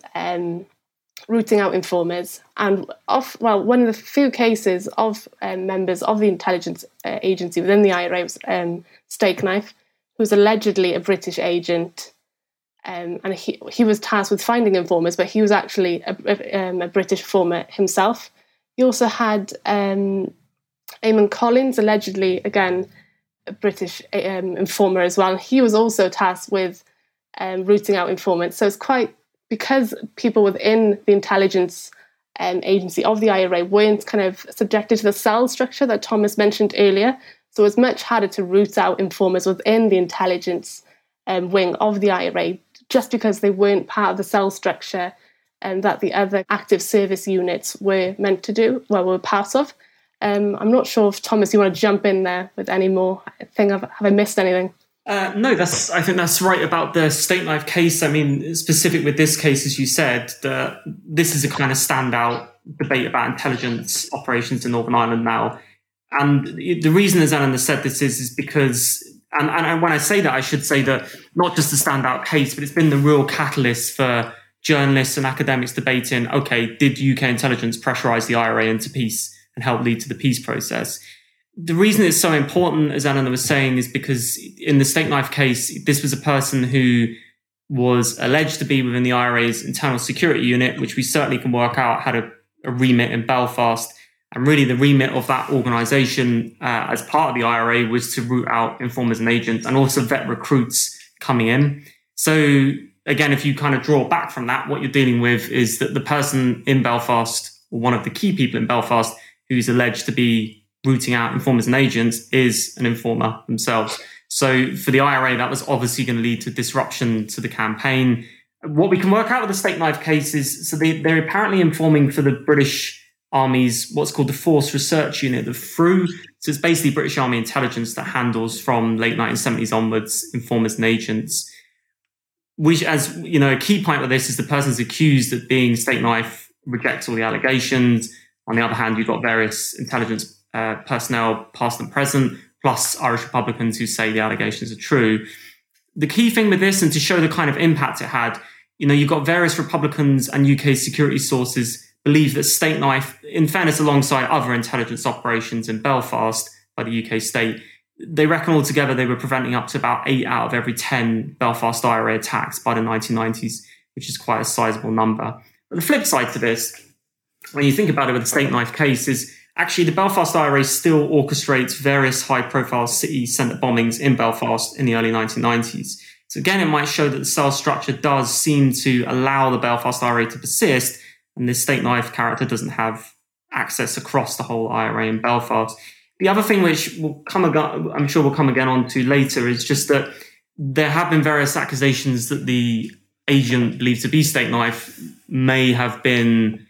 rooting out informers. And one of the few cases of members of the intelligence agency within the IRA was Steak Knife, who was allegedly a British agent. And he was tasked with finding informers, but he was actually a British informer himself. You also had Eamon Collins, allegedly, again, a British informer as well. He was also tasked with rooting out informants. So it's quite, because people within the intelligence agency of the IRA weren't kind of subjected to the cell structure that Thomas mentioned earlier. So it's much harder to root out informers within the intelligence wing of the IRA, just because they weren't part of the cell structure that the other active service units were meant to do, were part of. I'm not sure if, Thomas, you want to jump in there with any more. Have I missed anything? No, I think that's right about the steak knife case. I mean, specific with this case, as you said, this is a kind of standout debate about intelligence operations in Northern Ireland now. And the reason, as Eleanor said, this is because, and when I say that, I should say that not just a standout case, but it's been the real catalyst for journalists and academics debating, okay, did UK intelligence pressurize the IRA into peace and help lead to the peace process? The reason it's so important, as Eleanor was saying, is because in the steak knife case, this was a person who was alleged to be within the IRA's internal security unit, which we certainly can work out had a remit in Belfast. And really the remit of that organisation as part of the IRA was to root out informers and agents and also vet recruits coming in. So again, if you kind of draw back from that, what you're dealing with is that the person in Belfast, or one of the key people in Belfast, who's alleged to be rooting out informers and agents, is an informer themselves. So for the IRA, that was obviously going to lead to disruption to the campaign. What we can work out with the steak knife case is, so they're apparently informing for the British Army's what's called the Force Research Unit, the FRU. So it's basically British Army intelligence that handles from late 1970s onwards informers and agents. Which, as you know, a key point with this is the person's accused of being steak knife rejects all the allegations. On the other hand, you've got various intelligence personnel, past and present, plus Irish Republicans who say the allegations are true. The key thing with this, and to show the kind of impact it had, you've got various Republicans and UK security sources believe that State Knife, in fairness, alongside other intelligence operations in Belfast by the UK state, they reckon altogether they were preventing up to about 8 out of every 10 Belfast IRA attacks by the 1990s, which is quite a sizable number. But the flip side to this, when you think about it with the State Knife case, is actually the Belfast IRA still orchestrates various high-profile city centre bombings in Belfast in the early 1990s. So again, it might show that the cell structure does seem to allow the Belfast IRA to persist, and this State Knife character doesn't have access across the whole IRA in Belfast. The other thing which I'm sure we'll come again on to later is just that there have been various accusations that the agent believed to be State Knife may have been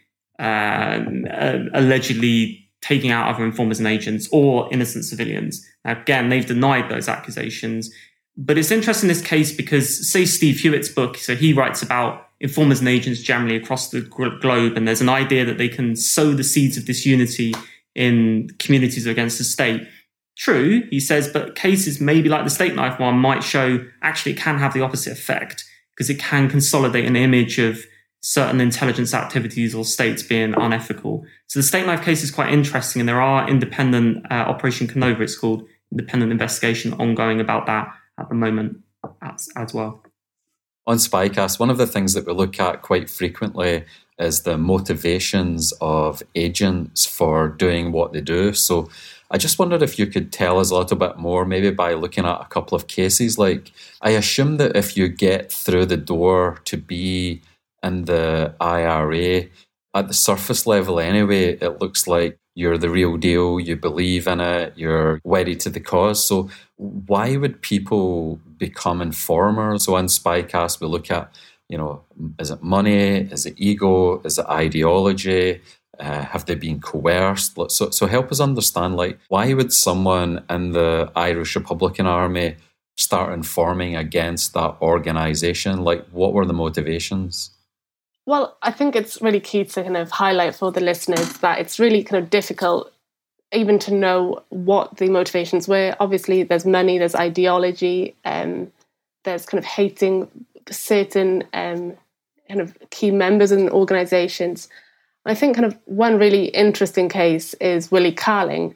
allegedly taking out other informers and agents or innocent civilians. Now, again, they've denied those accusations. But it's interesting in this case because, say, Steve Hewitt's book, so he writes about informers and agents generally across the globe, and there's an idea that they can sow the seeds of disunity in communities against the state. True, he says, but cases maybe like the State Knife one might show actually it can have the opposite effect because it can consolidate an image of certain intelligence activities or states being unethical. So the State Knife case is quite interesting, and there are independent, Operation Canova, it's called, independent investigation ongoing about that at the moment as well. On Spycast, one of the things that we look at quite frequently is the motivations of agents for doing what they do. So I just wondered if you could tell us a little bit more, maybe by looking at a couple of cases. Like, I assume that if you get through the door to be in the IRA, at the surface level anyway, it looks like you're the real deal, you believe in it, you're wedded to the cause. So why would people become informers? So on Spycast, we look at, is it money? Is it ego? Is it ideology? Have they been coerced? So help us understand, why would someone in the Irish Republican Army start informing against that organisation? What were the motivations? Well, I think it's really key to kind of highlight for the listeners that it's really kind of difficult even to know what the motivations were. Obviously, there's money, there's ideology, there's kind of hating certain kind of key members in organisations. I think kind of one really interesting case is Willie Carling,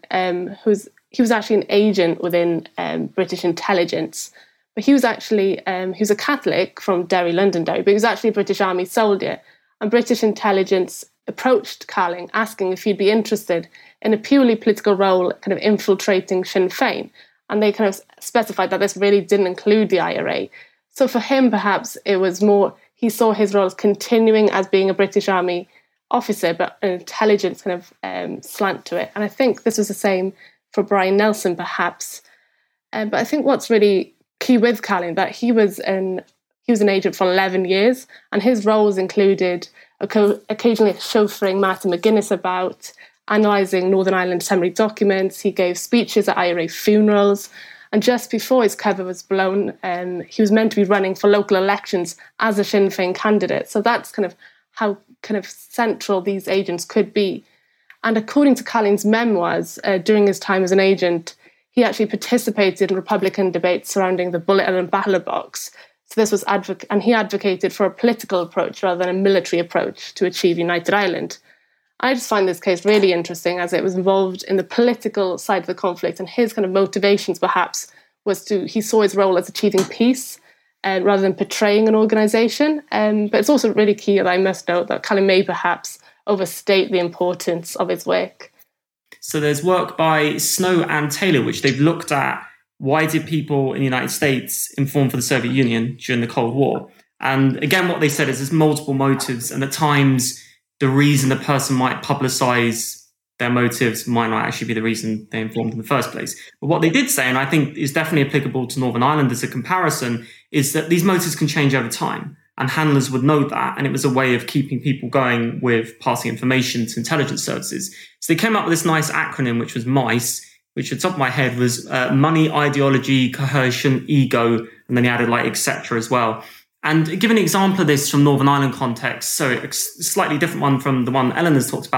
he was actually an agent within British intelligence. But he was actually, he was a Catholic from Derry, Londonderry, but he was actually a British Army soldier. And British intelligence approached Carling asking if he'd be interested in a purely political role, kind of infiltrating Sinn Féin. And they kind of specified that this really didn't include the IRA. So for him, perhaps it was more, he saw his role as continuing as being a British Army officer, but an intelligence kind of slant to it. And I think this was the same for Brian Nelson, perhaps. But I think what's really key with Carling, that he was an agent for 11 years, and his roles included occasionally chauffeuring Martin McGuinness about, analysing Northern Ireland Assembly documents. He gave speeches at IRA funerals, and just before his cover was blown, he was meant to be running for local elections as a Sinn Féin candidate. So that's kind of how kind of central these agents could be. And according to Carling's memoirs, during his time as an agent, he actually participated in Republican debates surrounding the bullet and ballot box. So this was and he advocated for a political approach rather than a military approach to achieve United Ireland. I just find this case really interesting as it was involved in the political side of the conflict, and his kind of motivations perhaps he saw his role as achieving peace rather than portraying an organisation. But it's also really key that I must note that Carling may perhaps overstate the importance of his work. So there's work by Snow and Taylor, which they've looked at why did people in the United States inform for the Soviet Union during the Cold War? And again, what they said is there's multiple motives, and at times the reason the person might publicize their motives might not actually be the reason they informed in the first place. But what they did say, and I think is definitely applicable to Northern Ireland as a comparison, is that these motives can change over time. And handlers would know that, and it was a way of keeping people going with passing information to intelligence services. So they came up with this nice acronym, which was MICE, which at the top of my head was money, ideology, coercion, ego, and then he added etc. as well. And give an example of this from Northern Ireland context, so a slightly different one from the one Eleanor's talked about.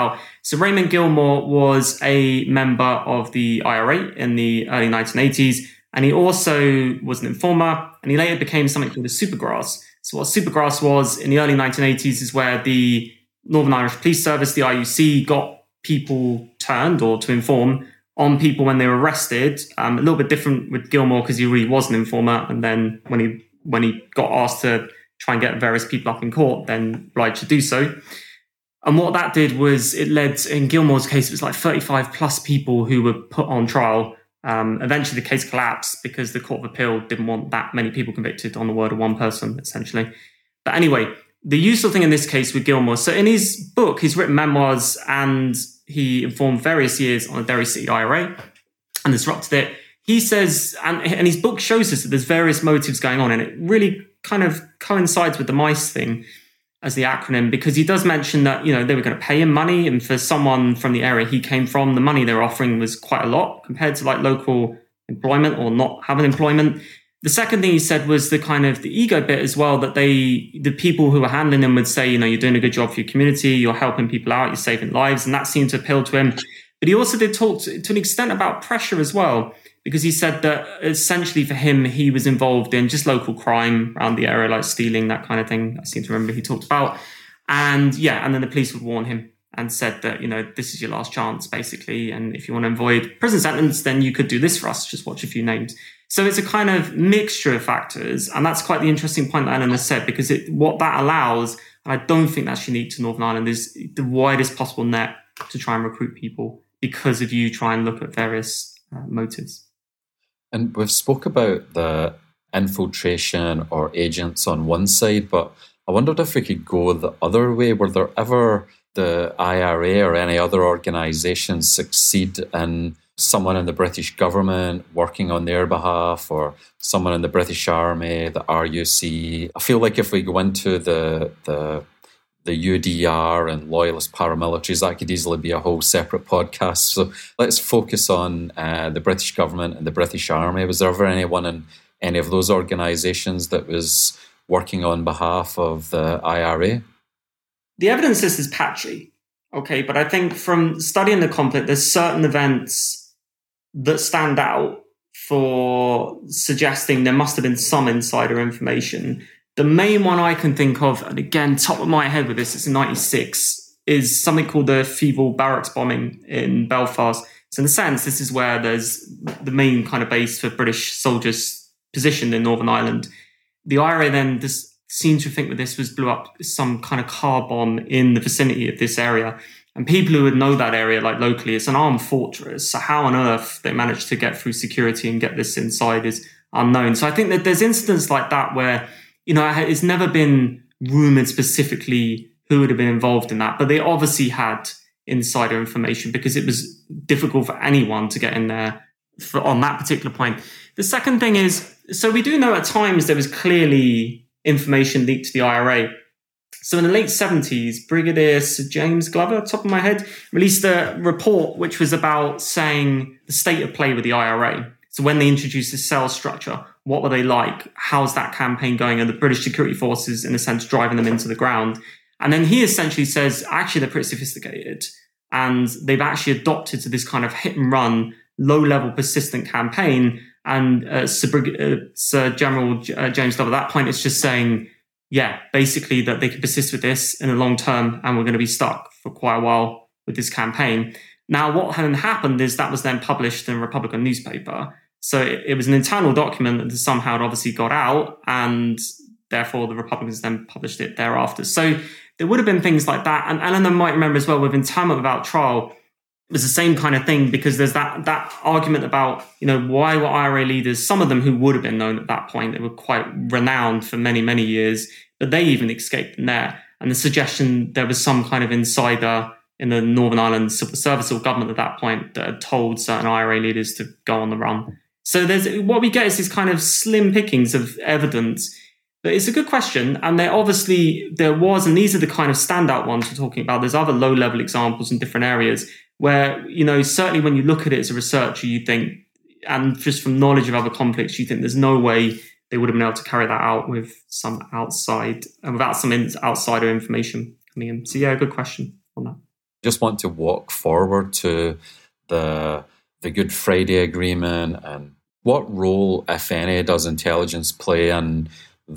So Raymond Gilmore was a member of the IRA in the early 1980s, and he also was an informer, and he later became something called a supergrass. So what supergrass was in the early 1980s is where the Northern Irish Police Service, the IUC, got people turned or to inform on people when they were arrested. A little bit different with Gilmore because he really was an informer, and then when he got asked to try and get various people up in court, then obliged to do so. And what that did was it led, in Gilmore's case, it was like 35 plus people who were put on trial. Eventually the case collapsed because the Court of Appeal didn't want that many people convicted on the word of one person, essentially. But anyway, the useful thing in this case with Gilmore, so in his book, he's written memoirs and he informed various years on the Derry City IRA and disrupted it. He says, and his book shows us that there's various motives going on, and it really kind of coincides with the MICE thing as the acronym, because he does mention that, you know, they were going to pay him money, and for someone from the area he came from, the money they were offering was quite a lot compared to like local employment or not having employment. The second thing he said was the kind of the ego bit as well, that the people who were handling them would say, you know, you're doing a good job for your community, you're helping people out, you're saving lives, and that seemed to appeal to him. But he also did talk to an extent about pressure as well, because he said that essentially for him, he was involved in just local crime around the area, like stealing, that kind of thing. I seem to remember he talked about. And yeah, and then the police would warn him and said that, you know, this is your last chance, basically. And if you want to avoid prison sentence, then you could do this for us. Just watch a few names. So it's a kind of mixture of factors. And that's quite the interesting point that Eleanor said, because what that allows, and I don't think that's unique to Northern Ireland, is the widest possible net to try and recruit people because of you try and look at various motives. And we've spoke about the infiltration or agents on one side, but I wondered if we could go the other way. Were there ever the IRA or any other organisations succeed in someone in the British government working on their behalf, or someone in the British Army, the RUC? I feel like if we go into the UDR and loyalist paramilitaries, that could easily be a whole separate podcast. So let's focus on the British government and the British Army. Was there ever anyone in any of those organisations that was working on behalf of the IRA? The evidence is patchy, okay, but I think from studying the conflict, there's certain events that stand out for suggesting there must have been some insider information. The main one I can think of, and again, top of my head with this, it's in 96, is something called the Fieval Barracks bombing in Belfast. So in a sense, this is where there's the main kind of base for British soldiers positioned in Northern Ireland. The IRA then just seemed to think that this was blew up some kind of car bomb in the vicinity of this area. And people who would know that area, like locally, it's an armed fortress. So how on earth they managed to get through security and get this inside is unknown. So I think that there's incidents like that where, you know, it's never been rumoured specifically who would have been involved in that, but they obviously had insider information because it was difficult for anyone to get in there on that particular point. The second thing is, so we do know at times there was clearly information leaked to the IRA. So in the late 70s, Brigadier Sir James Glover, top of my head, released a report which was about saying the state of play with the IRA. So when they introduced the cell structure, what were they like? How's that campaign going? And the British security forces, in a sense, driving them into the ground. And then he essentially says, actually, they're pretty sophisticated. And they've actually adopted to this kind of hit and run, low-level, persistent campaign. And Sir General James Glover, at that point, is just saying, yeah, basically that they can persist with this in the long term, and we're going to be stuck for quite a while with this campaign. Now, what had happened is that was then published in a Republican newspaper. So it was an internal document that somehow had obviously got out, and therefore the Republicans then published it thereafter. So there would have been things like that. And Eleanor might remember as well with Internment Without Trial, it was the same kind of thing, because there's that argument about, you know, why were IRA leaders, some of them who would have been known at that point, they were quite renowned for many, many years, but they even escaped in there. And the suggestion there was some kind of insider in the Northern Ireland civil service or government at that point that had told certain IRA leaders to go on the run. So what we get is these kind of slim pickings of evidence. But it's a good question. And there was, and these are the kind of standout ones we're talking about. There's other low-level examples in different areas where, you know, certainly when you look at it as a researcher, you think, and just from knowledge of other conflicts, you think there's no way they would have been able to carry that out with without some outsider information coming in. So yeah, good question on that. Just want to walk forward to the Good Friday Agreement, and what role, if any, does intelligence play in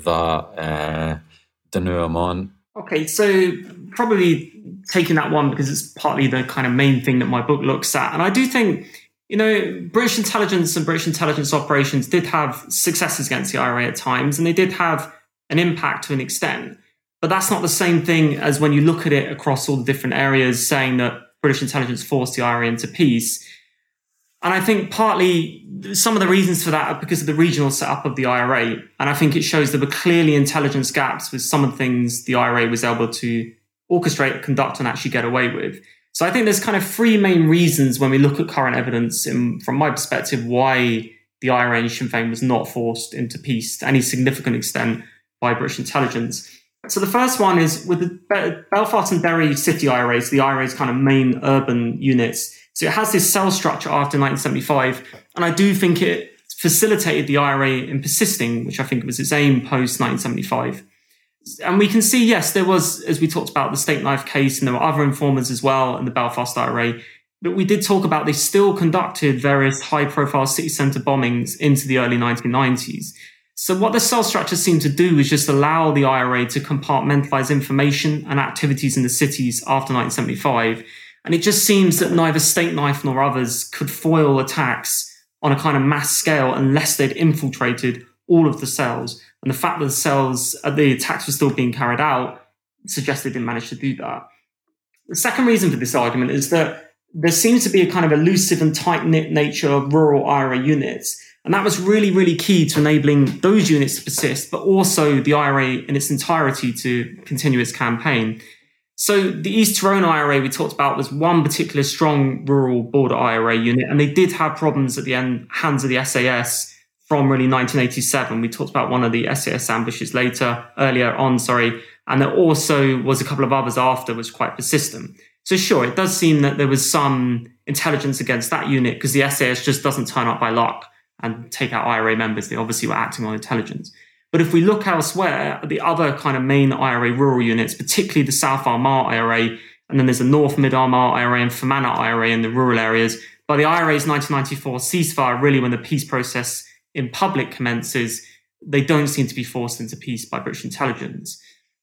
that denouement? Okay, so probably taking that one because it's partly the kind of main thing that my book looks at. And I do think, British intelligence and British intelligence operations did have successes against the IRA at times, and they did have an impact to an extent. But that's not the same thing as when you look at it across all the different areas, saying that British intelligence forced the IRA into peace. And I think partly some of the reasons for that are because of the regional setup of the IRA. And I think it shows there were clearly intelligence gaps with some of the things the IRA was able to orchestrate, conduct, and actually get away with. So I think there's kind of three main reasons when we look at current evidence, from my perspective, why the IRA and Sinn Féin was not forced into peace to any significant extent by British intelligence. So the first one is with the Belfast and Derry city IRAs, the IRA's kind of main urban units. So it has this cell structure after 1975, and I do think it facilitated the IRA in persisting, which I think was its aim post 1975. And we can see, yes, there was, as we talked about, the Steak Knife case, and there were other informers as well in the Belfast IRA. But we did talk about they still conducted various high-profile city centre bombings into the early 1990s. So what the cell structure seemed to do was just allow the IRA to compartmentalise information and activities in the cities after 1975. And it just seems that neither Steak Knife nor others could foil attacks on a kind of mass scale unless they'd infiltrated all of the cells. And the fact that the attacks were still being carried out suggests they didn't manage to do that. The second reason for this argument is that there seems to be a kind of elusive and tight-knit nature of rural IRA units. And that was really, really key to enabling those units to persist, but also the IRA in its entirety to continue its campaign. So the East Tyrone IRA we talked about was one particular strong rural border IRA unit, and they did have problems at the hands of the SAS from really 1987. We talked about one of the SAS ambushes earlier on, and there also was a couple of others after, was quite persistent. So sure, it does seem that there was some intelligence against that unit because the SAS just doesn't turn up by luck and take out IRA members. They obviously were acting on intelligence. But if we look elsewhere at the other kind of main IRA rural units, particularly the South Armagh IRA, and then there's the North Mid Armagh IRA and Fermanagh IRA in the rural areas, by the IRA's 1994 ceasefire, really when the peace process in public commences, they don't seem to be forced into peace by British intelligence.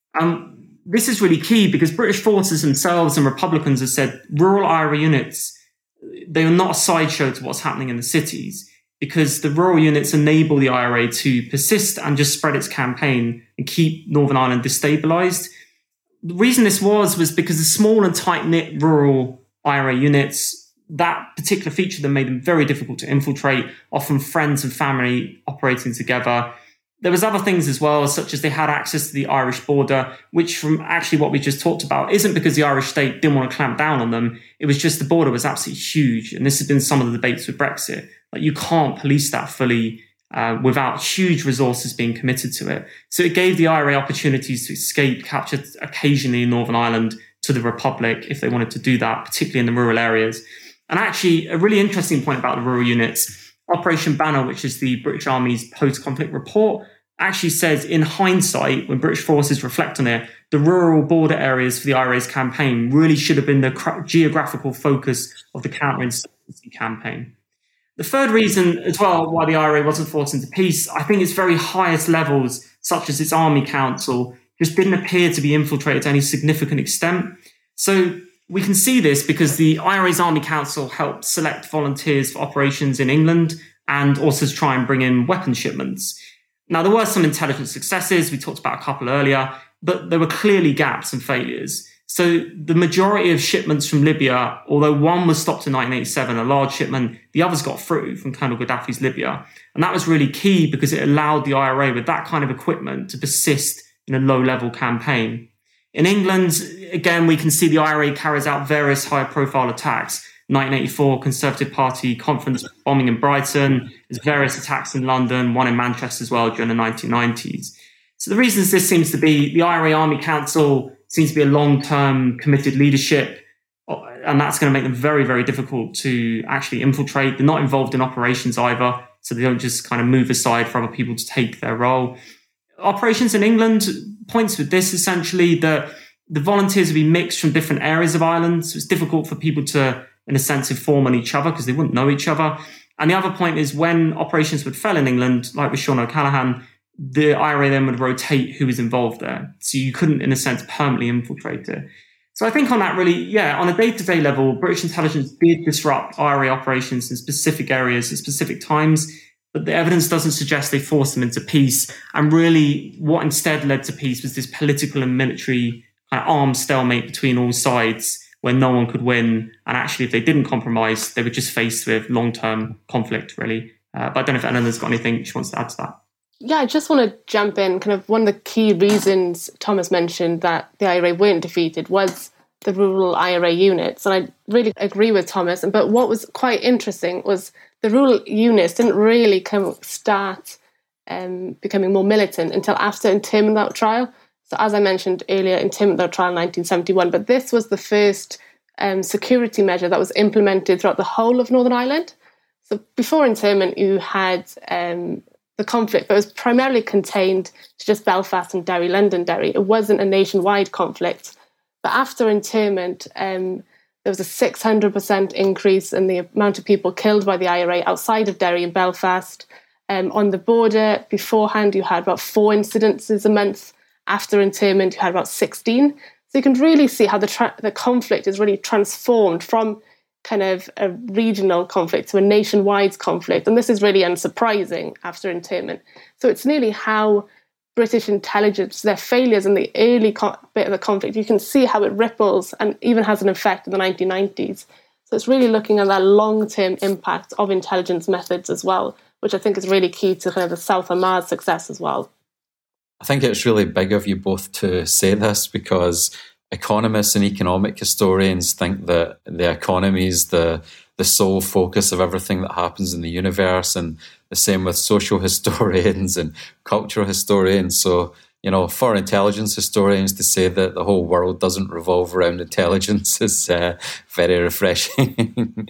This is really key because British forces themselves and Republicans have said rural IRA units, they are not a sideshow to what's happening in the cities, because the rural units enable the IRA to persist and just spread its campaign and keep Northern Ireland destabilised. The reason this was because the small and tight-knit rural IRA units, that particular feature of them made them very difficult to infiltrate, often friends and family operating together. There was other things as well, such as they had access to the Irish border, which from actually what we just talked about isn't because the Irish state didn't want to clamp down on them. It was just the border was absolutely huge. And this has been some of the debates with Brexit. Like you can't police that fully without huge resources being committed to it. So it gave the IRA opportunities to escape capture occasionally in Northern Ireland to the Republic if they wanted to do that, particularly in the rural areas. And actually, a really interesting point about the rural units, Operation Banner, which is the British Army's post-conflict report, actually says in hindsight, when British forces reflect on it, the rural border areas for the IRA's campaign really should have been the geographical focus of the counterinsurgency campaign. The third reason as well why the IRA wasn't forced into peace, I think its very highest levels, such as its Army Council, just didn't appear to be infiltrated to any significant extent. So we can see this because the IRA's Army Council helped select volunteers for operations in England and also to try and bring in weapon shipments. Now, there were some intelligence successes. We talked about a couple earlier, but there were clearly gaps and failures. So the majority of shipments from Libya, although one was stopped in 1987, a large shipment, the others got through from Colonel Gaddafi's Libya. And that was really key because it allowed the IRA with that kind of equipment to persist in a low-level campaign. In England, again, we can see the IRA carries out various high-profile attacks. 1984 Conservative Party conference bombing in Brighton. There's various attacks in London, one in Manchester as well during the 1990s. So the reasons this seems to be, the IRA Army Council seems to be a long-term committed leadership, and that's going to make them very, very difficult to actually infiltrate. They're not involved in operations either, so they don't just kind of move aside for other people to take their role. Operations in England points with this essentially that The volunteers would be mixed from different areas of Ireland, so it's difficult for people to, in a sense, inform on each other because they wouldn't know each other. And the other point is when operations would fail in England, like with Sean O'Callaghan, the IRA then would rotate who was involved there. So you couldn't, in a sense, permanently infiltrate it. So I think on that really, on a day-to-day level, British intelligence did disrupt IRA operations in specific areas at specific times, but the evidence doesn't suggest they forced them into peace. And really what instead led to peace was this political and military kind of armed stalemate between all sides where no one could win. And actually, if they didn't compromise, they were just faced with long-term conflict, really. But I don't know if Eleanor's got anything she wants to add to that. Yeah, I just want to jump in. Kind of one of the key reasons Thomas mentioned that the IRA weren't defeated was the rural IRA units. And I really agree with Thomas. But what was quite interesting was the rural units didn't really start becoming more militant until after internment without trial. So as I mentioned earlier, internment without trial in 1971. But this was the first security measure that was implemented throughout the whole of Northern Ireland. So before internment, you had the conflict, but it was primarily contained to just Belfast and Derry, Londonderry. It wasn't a nationwide conflict. But after internment, there was a 600% increase in the amount of people killed by the IRA outside of Derry and Belfast. On the border, beforehand, you had about 4 incidences a month. After internment, you had about 16. So you can really see how the conflict is really transformed from kind of a regional conflict to a nationwide conflict. And this is really unsurprising after internment. So it's nearly how British intelligence, their failures in the early bit of the conflict, you can see how it ripples and even has an effect in the 1990s. So it's really looking at that long-term impact of intelligence methods as well, which I think is really key to kind of the South Armagh success as well. I think it's really big of you both to say this because economists and economic historians think that the economy is the sole focus of everything that happens in the universe, and the same with social historians and cultural historians. So, for intelligence historians to say that the whole world doesn't revolve around intelligence is very refreshing.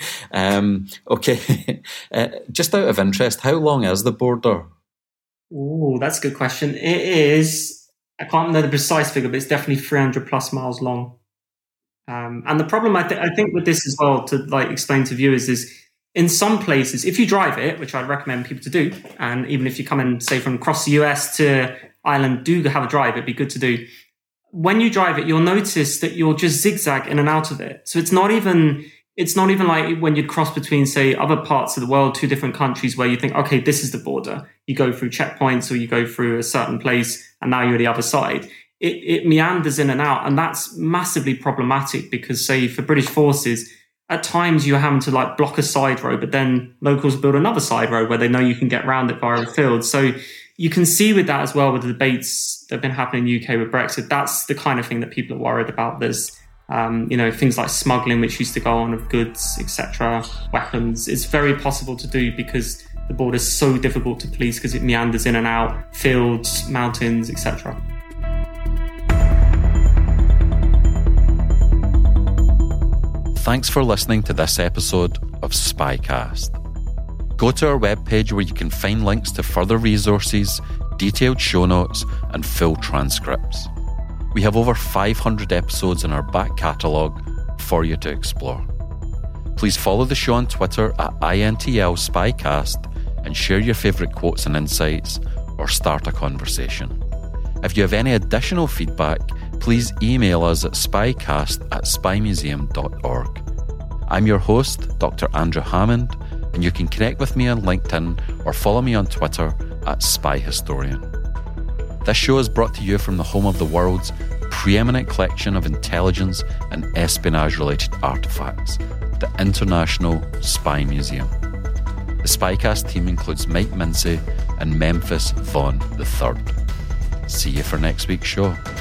Okay, just out of interest, how long is the border? Oh, that's a good question. It is, I can't know the precise figure, but it's definitely 300 plus miles long. And the problem I think with this as well, to explain to viewers, is in some places, if you drive it, which I'd recommend people to do, and even if you come in, say, from across the US to Ireland, do have a drive, it'd be good to do. When you drive it, you'll notice that you'll just zigzag in and out of it. So it's not even like when you'd cross between, say, other parts of the world, 2 different countries where you think, okay, this is the border. You go through checkpoints or you go through a certain place and now you're the other side. It meanders in and out. And that's massively problematic because, say, for British forces, at times you're having to block a side road, but then locals build another side road where they know you can get around it via a field. So you can see with that as well, with the debates that have been happening in the UK with Brexit, that's the kind of thing that people are worried about. There's things like smuggling, which used to go on of goods, etc., weapons. It's very possible to do because the border is so difficult to police because it meanders in and out, fields, mountains, etc. Thanks for listening to this episode of Spycast. Go to our webpage where you can find links to further resources, detailed show notes, and full transcripts. We have over 500 episodes in our back catalogue for you to explore. Please follow the show on Twitter at INTL Spycast and share your favourite quotes and insights or start a conversation. If you have any additional feedback, please email us at spycast@spymuseum.org. I'm your host, Dr. Andrew Hammond, and you can connect with me on LinkedIn or follow me on Twitter at SpyHistorian. This show is brought to you from the home of the world's preeminent collection of intelligence and espionage-related artefacts, the International Spy Museum. The Spycast team includes Mike Mincy and Memphis Vaughn III. See you for next week's show.